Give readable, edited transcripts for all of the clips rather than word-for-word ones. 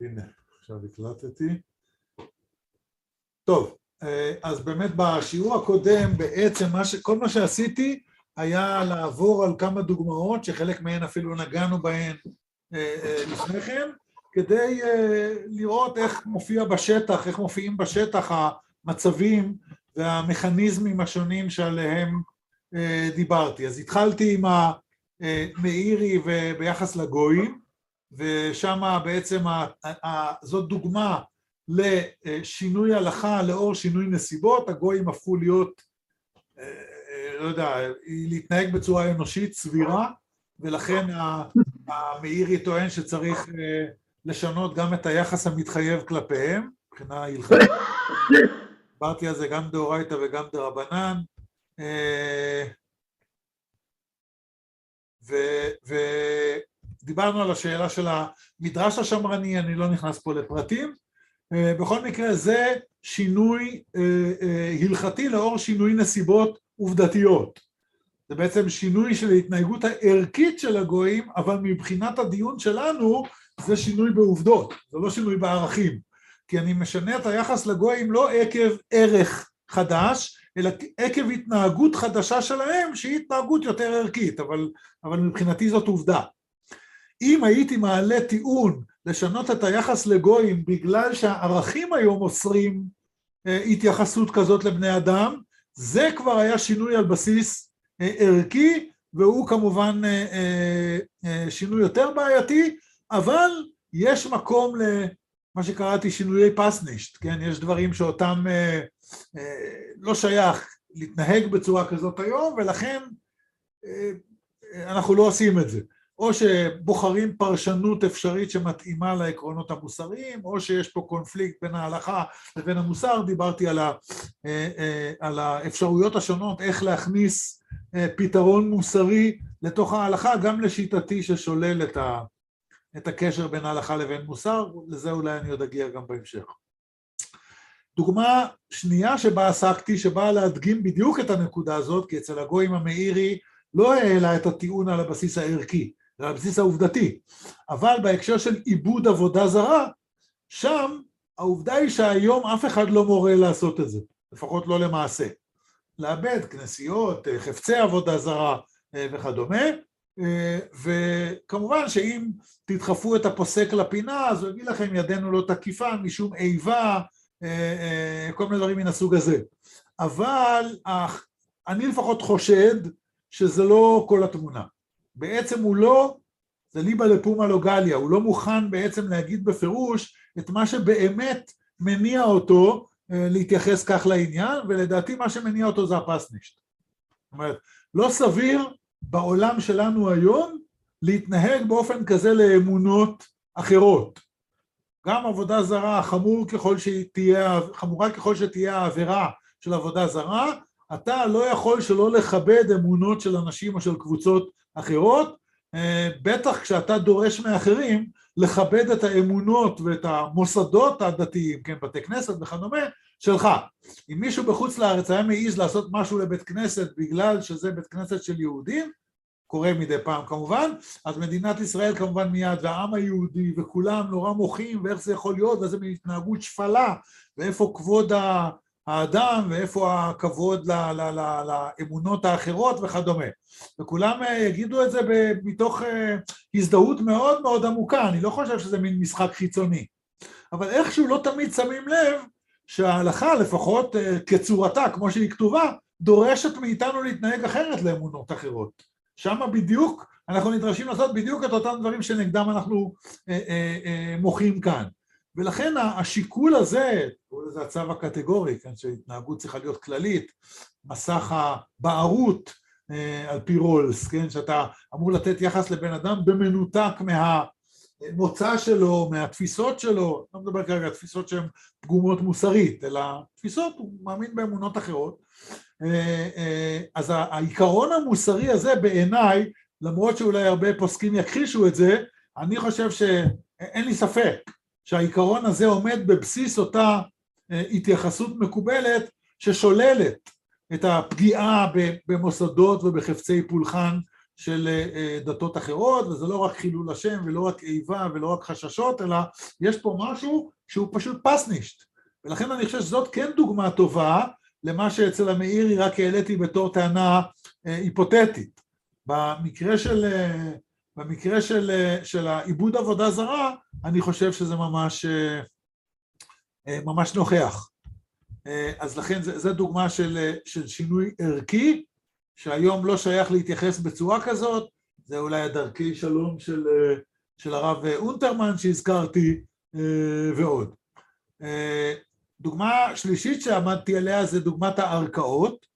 הנה, עכשיו הקלטתי. טוב, אז באמת בשיעור הקודם בעצם כל מה שעשיתי היה לעבור על כמה דוגמאות שחלק מהן אפילו נגענו בהן לפני כן, כדי לראות איך מופיע בשטח, איך מופיעים בשטח המצבים והמכניזמים השונים שעליהם דיברתי. אז התחלתי עם המאירי וביחס לגויים, ושם בעצם זאת דוגמה לשינוי הלכה לאור שינוי נסיבות. הגויים הפכו להיות, לא יודע, להתנהג בצורה אנושית סבירה, ולכן המאירי טוען שצריך לשנות גם את היחס המתחייב כלפיהם, מבחינה הלכתית. דיברתי על זה גם דאורייתא וגם דרבנן, ודיברנו על השאלה של המדרש השמרני, אני לא נכנס פה לפרטים. בכל מקרה זה שינוי הלכתי לאור שינוי נסיבות עובדתיות. זה בעצם שינוי של ההתנהגות הערכית של הגויים, אבל מבחינת הדיון שלנו זה שינוי בעובדות, זה לא שינוי בערכים. כי אני משנה את היחס לגויים לא עקב ערך חדש, אלא עקב התנהגות חדשה שלהם, שהיא התנהגות יותר ערכית, אבל מבחינתי זאת עובדה. אם הייתי מעלה טיעון לשנות את היחס לגויים בגלל שהערכים היום אוסרים התייחסות כזאת לבני אדם, זה כבר היה שינוי על בסיס ערכי, והוא כמובן שינוי יותר בעייתי, אבל יש מקום למה שקראתי שינויי פסנישט, כן? יש דברים שאותם לא שייך להתנהג בצורה כזאת היום, ולכן אנחנו לא עושים את זה. או שבוחרים פרשנות אפשרית שמתאימה לעקרונות המוסריים, או שיש פה קונפליקט בין ההלכה לבין המוסר. דיברתי על האפשרויות השונות, איך להכניס פתרון מוסרי לתוך ההלכה, גם לשיטתי ששולל את הקשר בין ההלכה לבין מוסר. לזה אולי אני עוד אגיע גם בהמשך. דוגמה שנייה שבה עסקתי, שבאה להדגים בדיוק את הנקודה הזאת, כי אצל הגויים המאירי לא העלה את הטיעון על הבסיס הערכי, אלא על הבסיס העובדתי. אבל בהקשר של עיבוד עבודה זרה, שם העובדה היא שהיום אף אחד לא מורה לעשות את זה, לפחות לא למעשה. לאבד כנסיות, חפצי עבודה זרה וכדומה, וכמובן שאם תדחפו את הפוסק לפינה, אז הוא יגיד לכם ידנו לא תקיפה משום איבה, כל מיני דברים מן הסוג הזה. אבל אני לפחות חושד שזה לא כל התמונה. בעצם הוא לא, זה ליבה לפומה לא גליה, הוא לא מוכן בעצם להגיד בפירוש את מה שבאמת מניע אותו להתייחס כך לעניין, ולדעתי מה שמניע אותו זה הפסנישט. זאת אומרת, לא סביר בעולם שלנו היום להתנהג באופן כזה לאמונות אחרות. גם עבודה זרה, חמורה ככל שתהיה העבירה של עבודה זרה, אתה לא יכול שלא לכבד אמונות של אנשים או של קבוצות אחרות, בטח כשאתה דורש מאחרים לכבד את האמונות ואת המוסדות הדתיים, כן, בתי כנסת וכדומה, שלך. אם מישהו בחוץ לארץ היה מעיז לעשות משהו לבית כנסת בגלל שזה בית כנסת של יהודים, קורה מדי פעם כמובן, אז מדינת ישראל כמובן מיד, והעם היהודי וכולם נורא מוחים, ואיך זה יכול להיות, וזה מהתנהגות שפלה, ואיפה כבוד האדם, ואיפה הכבוד לאמונות האחרות וכדומה. וכולם יגידו את זה מתוך הזדהות מאוד מאוד עמוקה, אני לא חושב שזה מין משחק חיצוני. אבל איכשהו לא תמיד שמים לב שההלכה, לפחות כצורתה, כמו שהיא כתובה, דורשת מאיתנו להתנהג אחרת לאמונות אחרות. שם בדיוק, אנחנו נדרשים לעשות בדיוק את אותם דברים שנגדם אנחנו מוחים כאן. ולכן השיקול הזה, זה הצו הקטגורי, כן, שהתנהגות צריכה להיות כללית, מסך הבערות על פי רולס, כן, שאתה אמור לתת יחס לבן אדם במנותק מהמוצא שלו, מהתפיסות שלו, לא מדבר כרגע תפיסות שהן פגומות מוסרית, אלא תפיסות, הוא מאמין באמונות אחרות. אז העיקרון המוסרי הזה בעיניי, למרות שאולי הרבה פוסקים יכחישו את זה, אני חושב שאין לי ספק שהעיקרון הזה עומד בבסיס אותה התייחסות מקובלת ששוללת את הפגיעה במוסדות ובחפצי פולחן של דתות אחרות, וזה לא רק חילול השם ולא רק איבה ולא רק חששות, אלא יש פה משהו שהוא פשוט פסנישט. ולכן אני חושב שזאת כן דוגמה טובה למה שאצל המאירי רק העליתי בתור טענה היפותטית. במקרה של העיבוד עבודה זרה, אני חושב שזה ממש נוכח. אז לכן זו דוגמה של שינוי ערכי, שהיום לא שייך להתייחס בצורה כזאת, זה אולי הדרכי שלום של הרב אונטרמן שהזכרתי, ועוד. דוגמה שלישית שעמדתי עליה זה דוגמת הערכאות.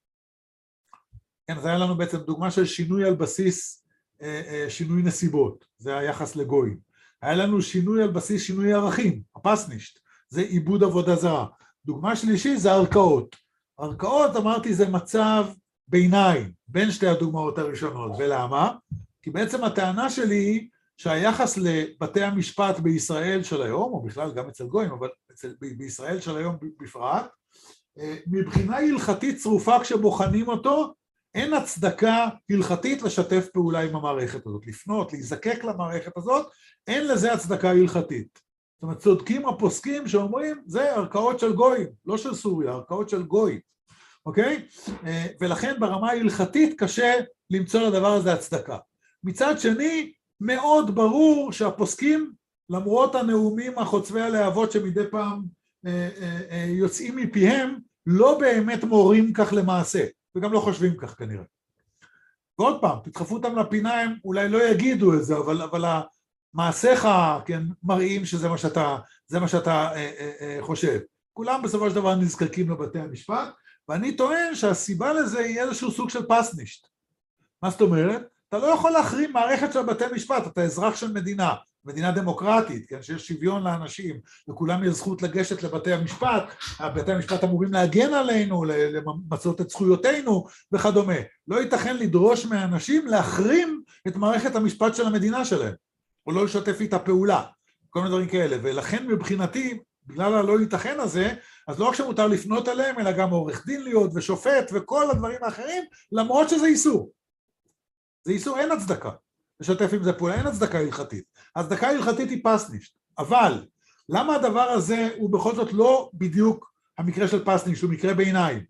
כן, זה היה לנו בעצם דוגמה של שינוי על בסיס שינוי נסיבות, זה היחס לגויים. היה לנו שינוי על בסיס שינוי ערכים, הפסנישט, זה עיבוד עבודה זרה. דוגמה שלישית זה ערכאות. ערכאות, אמרתי, זה מצב ביניים, בין שתי הדוגמאות הראשונות. ולמה? כי בעצם הטענה שלי היא שהיחס לבתי המשפט בישראל של היום, או בכלל גם אצל גויים, אבל בישראל של היום בפרט, מבחינה הלכתית צרופה כשבוחנים אותו, אין הצדקה הלכתית לשתף פעולה עם המערכת הזאת, לפנות, להיזקק למערכת הזאת, אין לזה הצדקה הלכתית. זאת אומרת, צודקים הפוסקים שאומרים, זה ערכאות של גויים, לא של סוריה, ערכאות של גויים, אוקיי? ולכן ברמה ההלכתית קשה למצוא לדבר הזה הצדקה. מצד שני, מאוד ברור שהפוסקים, למרות הנאומים החוצבי הלהבות שמדי פעם יוצאים מפיהם, לא באמת מורים כך למעשה, וגם לא חושבים כך כנראה. ועוד פעם, תדחפו אותם לפינה, הם אולי לא יגידו את זה, אבל מעשיך, כן, מראים שזה מה שאתה חושב. כולם בסופו של דבר נזקקים לבתי המשפט, ואני טוען שהסיבה לזה היא איזשהו סוג של פסנישט. מה זאת אומרת? אתה לא יכול להחרים מערכת של בתי משפט, אתה אזרח של מדינה דמוקרטית, כן, שיש שוויון לאנשים, וכולם יש זכות לגשת לבתי המשפט, בתי המשפט אמורים להגן עלינו, למצות את זכויותינו וכדומה. לא ייתכן לדרוש מהאנשים להחרים את מערכת המשפט של המדינה שלהם, או לא לשתף איתה פעולה, כל מיני דברים כאלה, ולכן מבחינתי, בגלל הלא ייתכן הזה, אז לא רק שמותר לפנות אליהם, אלא גם עורך דין להיות ושופט וכל הדברים האחרים, למרות שזה איסור. זה איסור, אין הצדקה. לשתף עם זה פעולה, אין הצדקה הלכתית. הצדקה הלכתית היא פסנישט. אבל, למה הדבר הזה הוא בכל זאת לא בדיוק המקרה של פסנישט, הוא מקרה ביניים?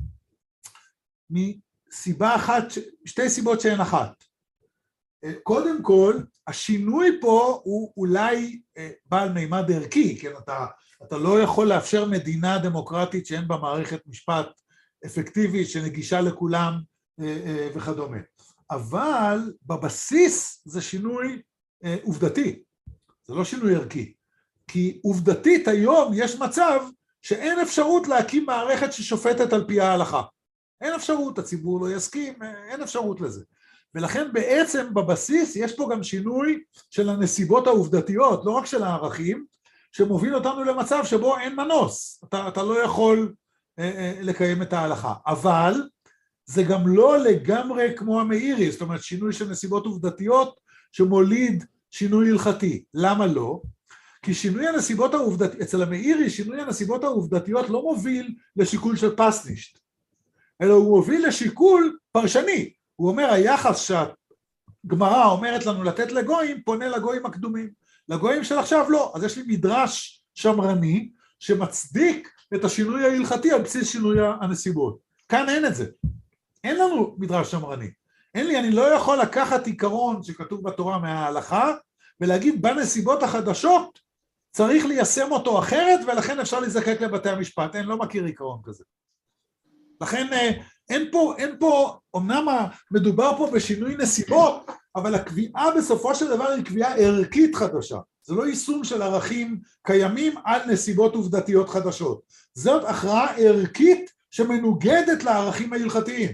מסיבה אחת, שתי סיבות שהן אחת. קודם כל, השינוי פה הוא אולי בעל מימד ערכי, כן? אתה לא יכול לאפשר מדינה דמוקרטית שאין בה מערכת משפט אפקטיבית, שנגישה לכולם וכדומה. אבל בבסיס זה שינוי עובדתי, זה לא שינוי ערכי. כי עובדתית היום יש מצב שאין אפשרות להקים מערכת ששופטת על פי ההלכה. אין אפשרות, הציבור לא יסכים, אין אפשרות לזה. ולכן בעצם בבסיס יש פה גם שינוי של הנסיבות העובדתיות, לא רק של הערכים, שמוביל אותנו למצב שבו אין מנוס, אתה לא יכול לקיים את ההלכה. אבל זה גם לא לגמרי כמו המאירי, זאת אומרת שינוי של נסיבות עובדתיות שמוליד שינוי הלכתי. למה לא? כי שינוי הנסיבות העובדתיות, אצל המאירי שינוי הנסיבות העובדתיות לא מוביל לשיקול של פסנישט, אלא הוא מוביל לשיקול פרשני. הוא אומר היחס שהגמרא אומרת לנו לתת לגויים, פונה לגויים הקדומים. לגויים של עכשיו לא, אז יש לי מדרש שמרני שמצדיק את השינוי ההלכתי על בסיס שינוי הנסיבות. כאן אין את זה. אין לנו מדרש שמרני. אני לא יכול לקחת עיקרון שכתוב בתורה מההלכה, ולהגיד בנסיבות החדשות צריך ליישם אותו אחרת, ולכן אפשר להזדקק לבתי המשפט. אני לא מכיר עיקרון כזה. לכן אין פה, אמנם מדובר פה בשינוי נסיבות, אבל הקביעה בסופו של דבר היא קביעה ערכית חדשה. זה לא יישום של ערכים קיימים על נסיבות עובדתיות חדשות. זאת הכרעה ערכית שמנוגדת לערכים ההלכתיים.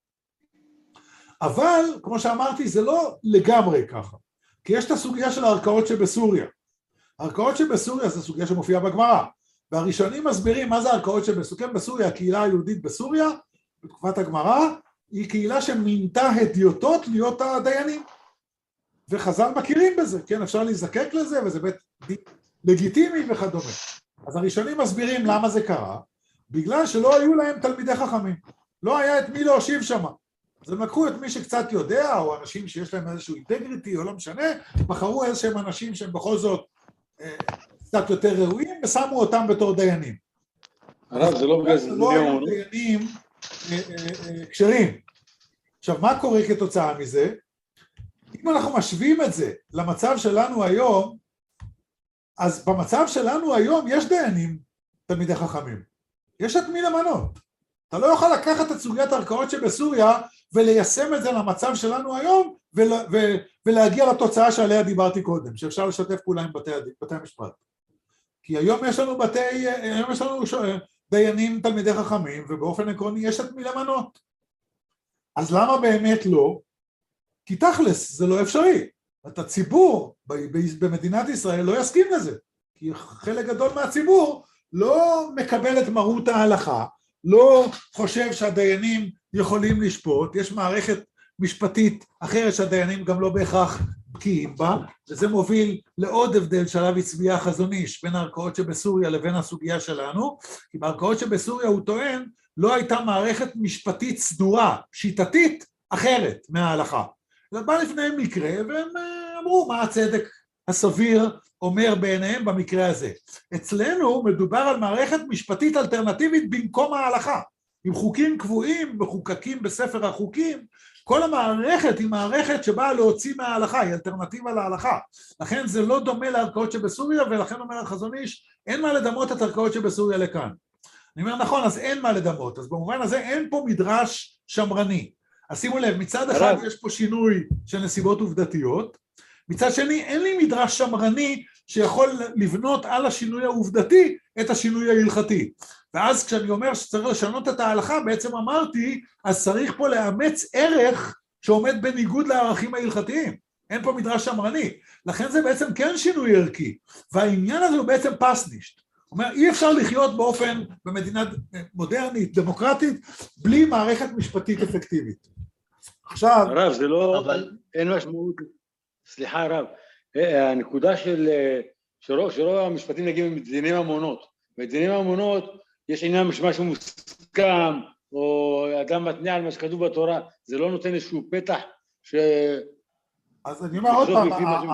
אבל, כמו שאמרתי, זה לא לגמרי ככה. כי יש את הסוגיה של הערכאות שבסוריה. הערכאות שבסוריה זה סוגיה שמופיעה בגמרא. והראשונים מסבירים מה זה הערכאות שבסוריה. בסוריה, הקהילה היהודית בסוריה, בתקופת הגמרא, היא קהילה שמינתה הדיוטות להיות הדיינים. וחז"ל מכירים בזה, כן? אפשר להיזקק לזה, וזה בית לגיטימי וכדומה. אז הראשונים מסבירים למה זה קרה, בגלל שלא היו להם תלמידי חכמים. לא היה את מי להושיב שם. אז הם לקחו את מי שקצת יודע, או אנשים שיש להם איזשהו אינטגריטי, או לא משנה, בחרו איזשהם אנשים שהם בכל זאת קצת יותר ראויים, ושמו אותם בתור דיינים. הרב, זה לא בגלל זה לא היו דיינים כשרים. עכשיו, מה קורה כתוצאה מזה? אם אנחנו משווים את זה למצב שלנו היום, אז במצב שלנו היום יש דיינים תלמידי חכמים. יש את מי למנות. אתה לא יכול לקחת את סוגיית הערכאות שבסוריה וליישם את זה למצב שלנו היום ולהגיע לתוצאה שעליה דיברתי קודם, שאפשר לשתף פעולה עם בתי המשפט. כי היום יש לנו דיינים תלמידי חכמים, ובאופן עקרוני יש את מי למנות. אז למה באמת לא? כי תכלס זה לא אפשרי. את הציבור במדינת ישראל לא יסכים לזה, כי חלק גדול מהציבור לא מקבל את מהות ההלכה, לא חושב שהדיינים יכולים לשפוט, יש מערכת משפטית אחרת שהדיינים גם לא בהכרח בקיאים בה, וזה מוביל לעוד הבדל שעליו הצביע החזון איש בין הערכאות שבסוריה לבין הסוגיה שלנו, כי בערכאות שבסוריה הוא טוען לא הייתה מערכת משפטית סדורה, שיטתית אחרת מההלכה. זה בא לפניהם מקרה והם אמרו מה הצדק הסביר אומר בעיניהם במקרה הזה. אצלנו מדובר על מערכת משפטית אלטרנטיבית במקום ההלכה, עם חוקים קבועים מחוקקים בספר החוקים, כל המערכת היא מערכת שבאה להוציא מההלכה, היא אלטרנטיבה להלכה, לכן זה לא דומה לערכאות שבסוריה, ולכן אומר החזון איש, אין מה לדמות את הערכאות שבסוריה לכאן. אני אומר נכון, אז אין מה לדמות, אז במובן הזה אין פה מדרש שמרני. אז שימו לב, מצד אחד יש פה שינוי של נסיבות עובדתיות, מצד שני אין לי מדרש שמרני שיכול לבנות על השינוי העובדתי את השינוי ההלכתי. ואז כשאני אומר שצריך לשנות את ההלכה, בעצם אמרתי, אז צריך פה לאמץ ערך שעומד בניגוד לערכים ההלכתיים. אין פה מדרש שמרני. לכן זה בעצם כן שינוי ערכי. והעניין הזה הוא בעצם פסנישט. זאת אומרת, אי אפשר לחיות באופן, במדינה מודרנית, דמוקרטית, בלי מערכת משפטית אפקטיבית. עכשיו... הרב, זה לא... אבל אין משמעות... סליחה הרב, הנקודה שרוב המשפטים נגיעים מדיני ממונות. בדיני ממונות יש עניין משהו מוסכם, או אדם מתניע על מה שכתוב בתורה, זה לא נותן איזשהו פתח ש... אז אני אומר עוד פעם,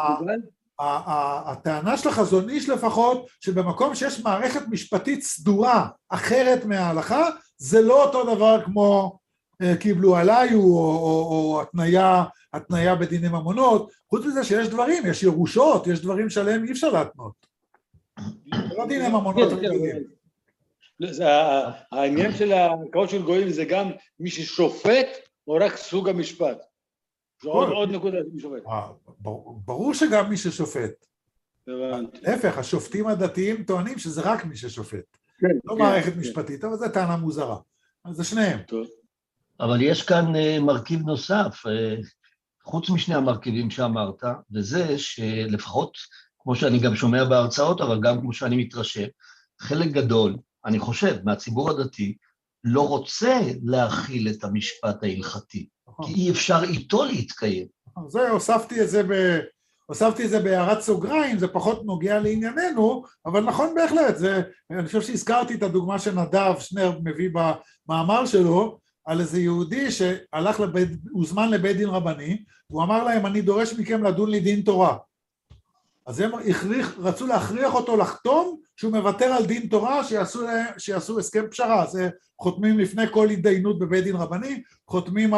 הטענה של החזון איש לפחות, שבמקום שיש מערכת משפטית סדורה אחרת מההלכה, זה לא אותו דבר כמו קיבלו עליי, או התניה בדיני ממונות, חוץ מזה שיש דברים, יש ירושות, יש דברים שעליהם אי אפשר להתנות. לא דיני ממונות רגילים. העניין של הערכאות של גויים זה גם מי ששופט או רק סוג המשפט? זה עוד נקודה מי שופט. ברור שגם מי ששופט. להפך, השופטים הדתיים טוענים שזה רק מי ששופט. לא מערכת משפטית, אבל זו טענה מוזרה. אז זה שניהם. אבל יש כאן מרכיב נוסף, חוץ משני המרכיבים שאמרת, וזה שלפחות, כמו שאני גם שומע בהרצאות, אבל גם כמו שאני מתרשם, חלק גדול, אני חושב, מהציבור הדתי, לא רוצה להכיל את המשפט ההלכתי, כי אי אפשר איתו להתקיים. זה, הוספתי את זה בהערת סוגריים, זה פחות נוגע לענייננו, אבל נכון בהחלט, אני חושב שהזכרתי את הדוגמה שנדב שנר מביא במאמר שלו, על איזה יהודי שהלך הוזמן לבית דין רבני, הוא אמר להם, אני דורש מכם לדון לי דין תורה. אז הם רצו להכריח אותו לחתום, שהוא מוותר על דין תורה, שיעשו הסכם פשרה. אז חותמים לפני כל התדיינות בבית דין רבני, חותמים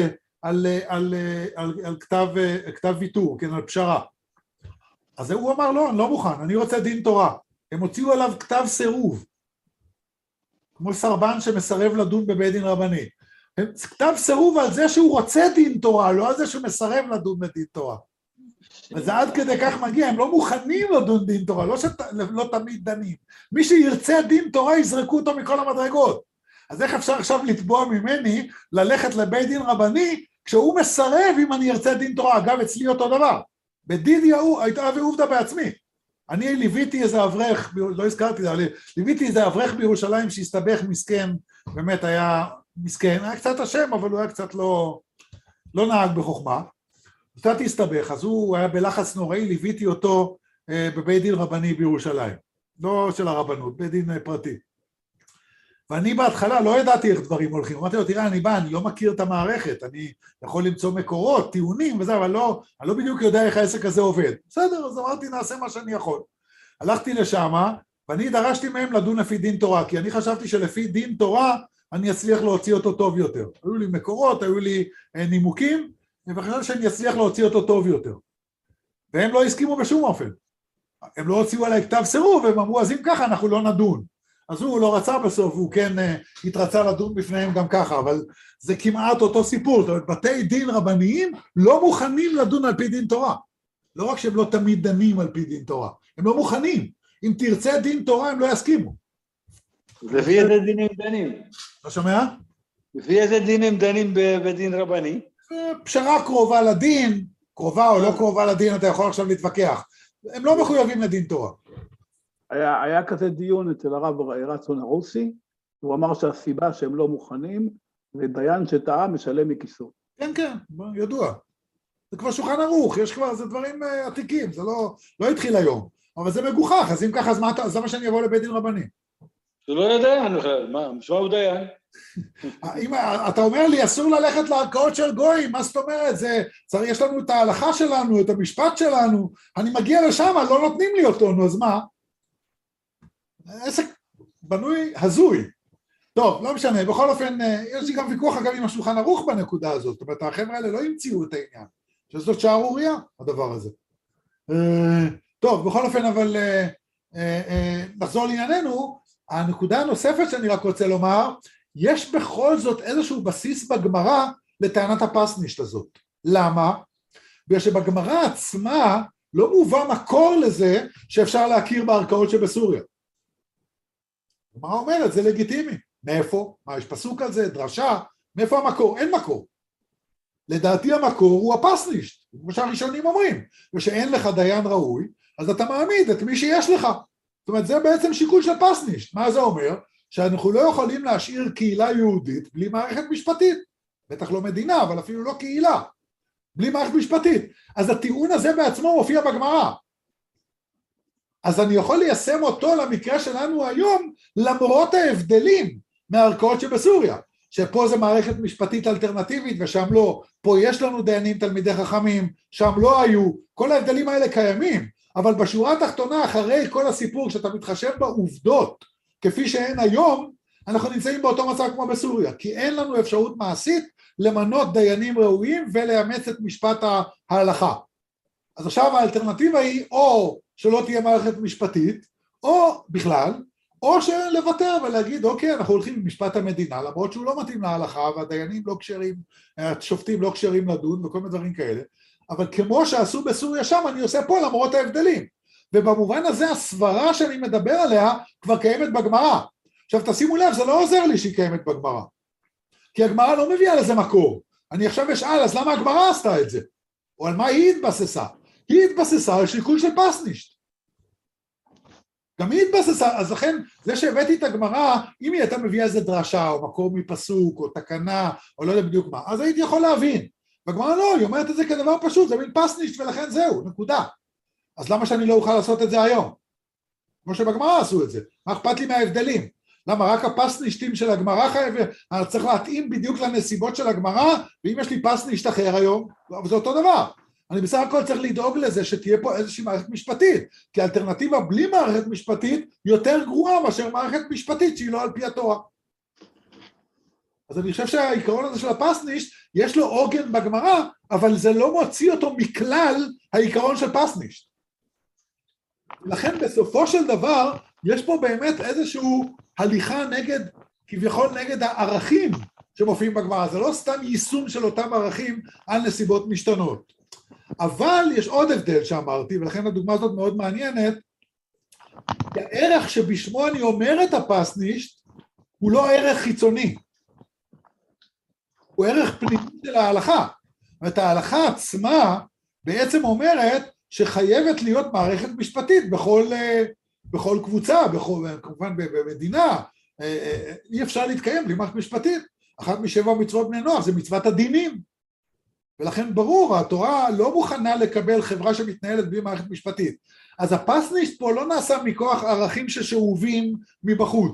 על כתב ויתור, כן, על פשרה. אז הוא אמר, לא, אני לא מוכן, אני רוצה דין תורה. הם הוציאו עליו כתב סירוב, כמו סרבן שמסרב לדון בבית דין רבני. כתב סירוב על זה שהוא רוצה דין תורה, לא על זה שהוא מסרב לדון בדין תורה. וזה עד כדי כך מגיע, הם לא מוכנים לדון דין תורה, לא תמיד דנים. מי שירצה דין תורה יזרקו אותו מכל המדרגות. אז איך אפשר עכשיו לתבוע ממני ללכת לבית דין רבני, כשהוא מסרב אם אני ארצה דין תורה? אגב, אצלי אותו דבר. בדידיה הייתה ועובדה בעצמי. אני ליוויתי איזה אברך, לא הזכרתי, ליוויתי איזה אברך בירושלים שהסתבך מסכן, באמת היה מסכן, היה קצת השם, אבל הוא היה קצת לא נהג בחוכמה. קצת הסתבך, אז הוא היה בלחץ נוראי, ליוויתי אותו בבית דין רבני בירושלים, לא של הרבנות, בית דין פרטי. ואני בהתחלה לא ידעתי איך דברים הולכים, אמרתי לו, תראה, אני לא מכיר את המערכת, אני יכול למצוא מקורות, טיעונים וזה, אבל אני לא בדיוק יודע איך העסק הזה עובד. בסדר, אז אמרתי, נעשה מה שאני יכול. הלכתי לשם, ואני דרשתי מהם לדון לפי דין תורה, כי אני חשבתי שלפי דין תורה, אני אצליח להוציא אותו טוב יותר. היו לי מקורות, היו לי נימוקים, וחשבתי שאני אצליח להוציא אותו טוב יותר. והם לא הסכימו בשום אופן. הם לא הוציאו עליי כתב סירוב, והם אמרו, אז אם ככה אנחנו לא נדון. אז הוא לא רצה בסוף, הוא כן התרצה לדון בפניהם גם ככה, אבל זה כמעט אותו סיפור. זאת אומרת, בתי דין רבניים לא מוכנים לדון על פי דין תורה. לא רק שהם לא תמיד דנים על פי דין תורה, הם לא מוכנים. אם תרצה דין תורה, הם לא יסכימו. לפי איזה דין הם דנים? לא שומע? לפי איזה דין הם דנים בדין רבני? פשרה קרובה לדין, קרובה או לא קרובה לדין, אתה יכול עכשיו להתווכח. הם לא מחויבים לדין תורה. היה כזה דיון אצל הרב רצון הרוסי, הוא אמר שהסיבה שהם לא מוכנים, ודיין שטעה משלם מכיסו. כן, כן, ידוע. זה כבר שולחן ערוך, יש כבר, זה דברים עתיקים, זה לא התחיל היום. אבל זה מגוחך, אז אם ככה, אז למה שאני אבוא לבית דין רבני? זה לא ידיין, מה הוא דיין? אתה אומר לי, אסור ללכת לערכאות של גויים, מה זאת אומרת? יש לנו את ההלכה שלנו, את המשפט שלנו, אני מגיע לשם, לא נותנים לי אותו, נו, אז מה? עסק בנוי הזוי. טוב, לא משנה, בכל אופן, יש לי גם ויכוח אגב עם השולחן ערוך בנקודה הזאת, זאת אומרת, החבר'ה האלה לא המציאו את העניין, שזאת שערוריה, הדבר הזה. טוב, בכל אופן, אבל נחזור לענייננו, הנקודה הנוספת שאני רק רוצה לומר, יש בכל זאת איזשהו בסיס בגמרא לטענת הפסנישט הזאת. למה? בגלל שבגמרא עצמה לא מובא מקור לזה שאפשר להכיר בערכאות שבסוריה. הגמרא אומרת, זה לגיטימי. מאיפה? מה, יש פסוק על זה, דרשה? מאיפה המקור? אין מקור. לדעתי המקור הוא הפסנישט, כמו שהראשונים אומרים, ושאין לך דיין ראוי, אז אתה מעמיד את מי שיש לך. זאת אומרת, זה בעצם שיקול של פסנישט. מה זה אומר? שאנחנו לא יכולים להשאיר קהילה יהודית בלי מערכת משפטית. בטח לא מדינה, אבל אפילו לא קהילה. בלי מערכת משפטית. אז הטיעון הזה בעצמו מופיע בגמרא. אז אני יכול ליישם אותו למקרה שלנו היום, למרות ההבדלים מהערכאות שבסוריה. שפה זה מערכת משפטית אלטרנטיבית ושם לא. פה יש לנו דיינים תלמידי חכמים, שם לא היו. כל ההבדלים האלה קיימים. אבל בשורה התחתונה, אחרי כל הסיפור, כשאתה מתחשב בעובדות, כפי שהן היום, אנחנו נמצאים באותו מצב כמו בסוריה, כי אין לנו אפשרות מעשית למנות דיינים ראויים ולאמץ את משפט ההלכה. אז עכשיו האלטרנטיבה היא או שלא תהיה מערכת משפטית, או בכלל, או לוותר ולהגיד, אוקיי, אנחנו הולכים במשפט המדינה, למרות שהוא לא מתאים להלכה, והדיינים לא כשרים, השופטים לא כשרים לדון וכל מיני דברים כאלה, אבל כמו שעשו בסוריה שם, אני עושה פה למרות ההבדלים. ובמובן הזה הסברה שאני מדבר עליה כבר קיימת בגמרא. עכשיו תשימו לב, זה לא עוזר לי שהיא קיימת בגמרא. כי הגמרא לא מביאה לזה מקור. אני עכשיו אשאל, אז למה הגמרא עשתה את זה? או על מה היא התבססה? היא התבססה על שיקול של פסנישט. גם היא התבססה, אז לכן זה שהבאתי את הגמרא, אם היא הייתה מביאה איזה דרשה או מקור מפסוק או תקנה או לא יודע בדיוק מה, אז הייתי יכול להבין. בגמרא לא, היא אומרת את זה כדבר פשוט, זה מין פסנישט ולכן זהו, נקודה. אז למה שאני לא אוכל לעשות את זה היום? כמו שבגמרא עשו את זה, מה אכפת לי מההבדלים? למה רק הפסנישטים של הגמרא חייבים, אני צריך להתאים בדיוק לנסיבות של הגמרא, ואם יש לי פסנישט אחר היום, זה אותו דבר. אני בסך הכל צריך לדאוג לזה שתהיה פה איזושהי מערכת משפטית, כי האלטרנטיבה בלי מערכת משפטית יותר גרועה מאשר מערכת משפטית שהיא לא על פי התורה. אז אני חושב שהעיקרון הזה של הפסנישט, יש לו עוגן בגמרא, אבל זה לא מוציא אותו מכלל העיקרון של פסנישט. לכן בסופו של דבר, יש פה באמת איזשהו הליכה נגד, כביכול נגד הערכים שמופיעים בגמרא, זה לא סתם יישום של אותם ערכים על נסיבות משתנות. אבל יש עוד הבדל שאמרתי, ולכן הדוגמה הזאת מאוד מעניינת, הערך שבשמו אני אומר את הפסנישט, הוא לא ערך חיצוני, הוא ערך פנימי של ההלכה. ואת ההלכה עצמה בעצם אומרת שחייבת להיות מערכת משפטית בכל קבוצה, כמובן במדינה, אי אפשר להתקיים בלי מערכת משפטית. אחת משבע מצוות בני נוח זה מצוות הדינים. ולכן ברור, התורה לא מוכנה לקבל חברה שמתנהלת בלי מערכת משפטית. אז הפסנישט פה לא נעשה מכוח ערכים ששאובים מבחוץ,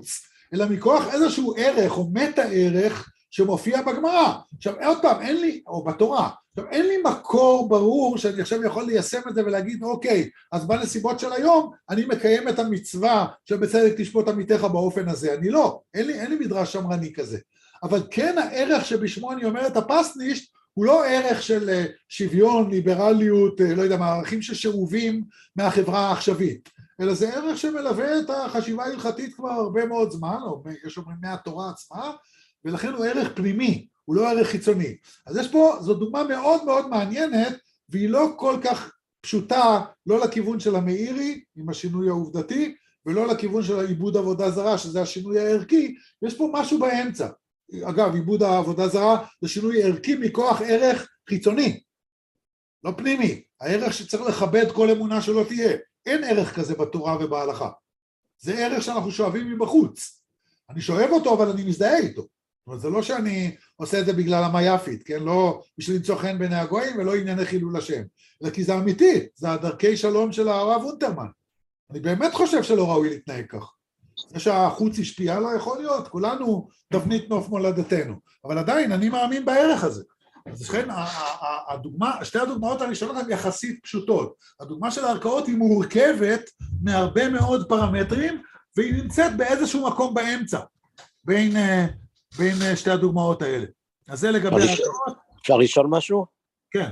אלא מכוח איזשהו ערך או מטה ערך שמופיע בגמרא. עכשיו עוד פעם, אין לי, או בתורה, עכשיו אין לי מקור ברור שאני עכשיו יכול ליישם את זה ולהגיד אוקיי, אז בנסיבות של היום אני מקיים את המצווה שבצדק תשפוט עמיתך באופן הזה. אני לא, אין לי מדרש שמרני כזה. אבל כן הערך שבשמו אני אומר את הפסנישט, הוא לא ערך של שוויון, ליברליות, לא יודע מה, ערכים ששאובים מהחברה העכשווית, אלא זה ערך שמלווה את החשיבה ההלכתית כבר הרבה מאוד זמן, או יש אומרים מהתורה עצמה, ולכן הוא ערך פנימי, הוא לא ערך חיצוני. אז יש פה, זו דוגמה מאוד מאוד מעניינת, והיא לא כל כך פשוטה, לא לכיוון של המאירי, עם השינוי העובדתי, ולא לכיוון של העיבוד עבודה זרה, שזה השינוי הערכי, יש פה משהו באמצע. אגב, עיבוד העבודה זרה זה שינוי ערכי מכוח ערך חיצוני, לא פנימי. הערך שצריך לכבד כל אמונה שלא תהיה. אין ערך כזה בתורה ובהלכה. זה ערך שאנחנו שואבים מבחוץ. אני שואב אותו, אבל אני מזדהה איתו. זאת אומרת, זה לא שאני עושה את זה בגלל המייפית, כן? לא בשביל למצוא חן בעיני הגויים ולא ענייני חילול השם. אלא כי זה אמיתי, זה הדרכי שלום של הרב אונטרמן. אני באמת חושב שלא ראוי להתנהג כך. זה שהחוץ השפיע לא יכול להיות, כולנו תבנית נוף מולדתנו, אבל עדיין אני מאמין בערך הזה. אז לכן שתי הדוגמאות הראשונות הן יחסית פשוטות. הדוגמה של הערכאות היא מורכבת מהרבה מאוד פרמטרים, והיא נמצאת באיזשהו מקום באמצע, בין שתי הדוגמאות האלה. אז זה לגבי הערכאות. אפשר לשאול משהו? כן.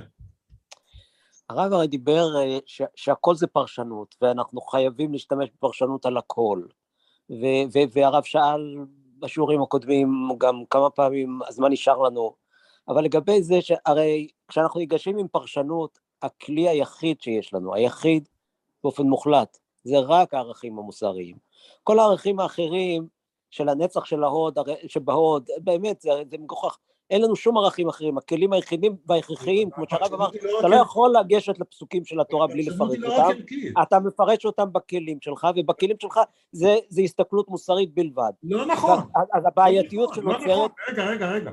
הרב הרי דיבר שהכל זה פרשנות, ואנחנו חייבים להשתמש בפרשנות על הכל. והרב שאל בשיעורים הקודמים גם כמה פעמים, אז מה נשאר לנו? אבל לגבי זה שהרי כשאנחנו ניגשים עם פרשנות, הכלי היחיד שיש לנו, היחיד באופן מוחלט, זה רק הערכים המוסריים. כל הערכים האחרים של הנצח של ההוד, שבהוד, באמת זה מגוחך, אין לנו שום ערכים אחרים, הכלים היחידים וההכרחיים, כמו שהרב אמר, אתה לא יכול לגשת לפסוקים של התורה בלי לפרש אותם, אתה מפרש אותם בכלים שלך, ובכלים שלך זה הסתכלות מוסרית בלבד. לא נכון. אז הבעייתיות שנוצרת... רגע,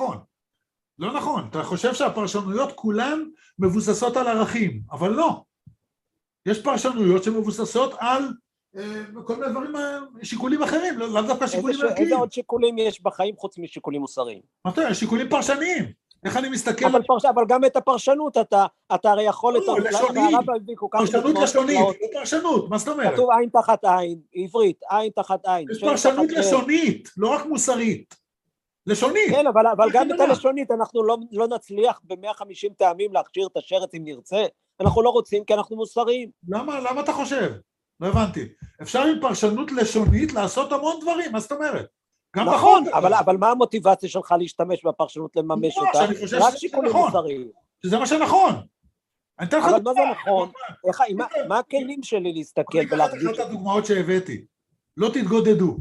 לא נכון, אתה חושב שהפרשנויות כולן מבוססות על ערכים, אבל לא. יש פרשנויות שמבוססות על כל מיני דברים, שיקולים אחרים, לא דווקא שיקולים ערכיים. איזה עוד שיקולים יש בחיים חוץ משיקולים מוסריים? מתי? שיקולים פרשניים. איך אני מסתכל... אבל גם את הפרשנות, אתה הרי יכול... לא, לשונית. פרשנות לשונית, לא פרשנות, מה זאת אומרת? כתוב עין תחת עין, עברית, עין תחת עין. יש פרשנות לשונית, לא רק מוסרית. לשונית. כן, אבל גם את הלשונית, אנחנו לא נצליח ב-150 טעמים להכשיר את השרץ אם נרצה, אנחנו לא רוצים כי אנחנו מוסריים. למה אתה חושב? לא הבנתי. אפשר עם פרשנות לשונית לעשות המון דברים, מה זאת אומרת? נכון, אבל מה המוטיבציה שלך להשתמש בפרשנות לממש אותה? רק שיקולים מוסריים. שזה מה שנכון. אבל מה זה נכון? מה הכלים שלי להסתכל ולהרגיש? אני אקח את הדוגמאות שהבאתי. לא תתגודדו.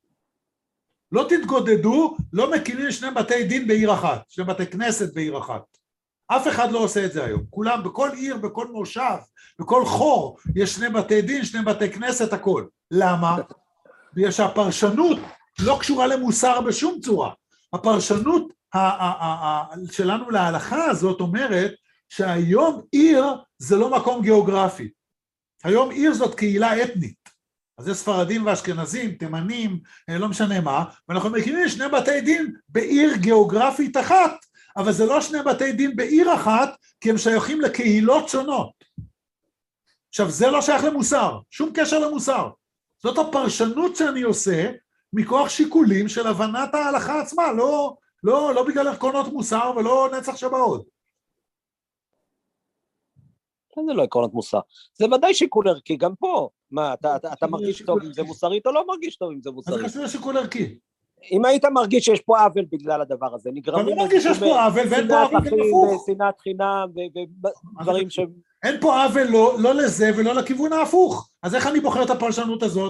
לא מקימים שני בתי דין בעיר אחת, שני בתי כנסת בעיר אחת. אף אחד לא עושה את זה היום. כולם, בכל עיר, בכל מושב, בכל חור, יש שני בתי דין, שני בתי כנסת, הכל. למה? בגלל שהפרשנות לא קשורה למוסר בשום צורה. הפרשנות שלנו להלכה הזאת אומרת שהיום עיר זה לא מקום גיאוגרפי. היום עיר זאת קהילה אתנית. אז יש ספרדים ואשכנזים, תימנים, לא משנה מה, ואנחנו מכירים שני בתי דין בעיר גיאוגרפית אחת, אבל זה לא שני בתי דין בעיר אחת, כי הם שייכים לקהילות שונות. עכשיו, זה לא שייך למוסר, שום קשר למוסר. זאת הפרשנות שאני עושה, מכוח שיקולים של הבנת ההלכה עצמה, לא בגלל עקרונות מוסר ולא נצח שבהוד. זה לא עקרונות מוסר. זה ודאי שיקול ערכי, גם פה. מה, אתה מרגיש טוב אם זה מוסרית או לא מרגיש טוב אם זה מוסרית? אז חשוב שיקול ערכי. אם היית מרגיש שיש פה עוול בגלל הדבר הזה, אתה לא מרגיש שיש פה עוול, ואין פה עוול גם הפוך. שנאת חינם ודברים ש... אין פה עוול לא לזה ולא לכיוון ההפוך. אז איך אני בוחר את הפרשנות הזאת?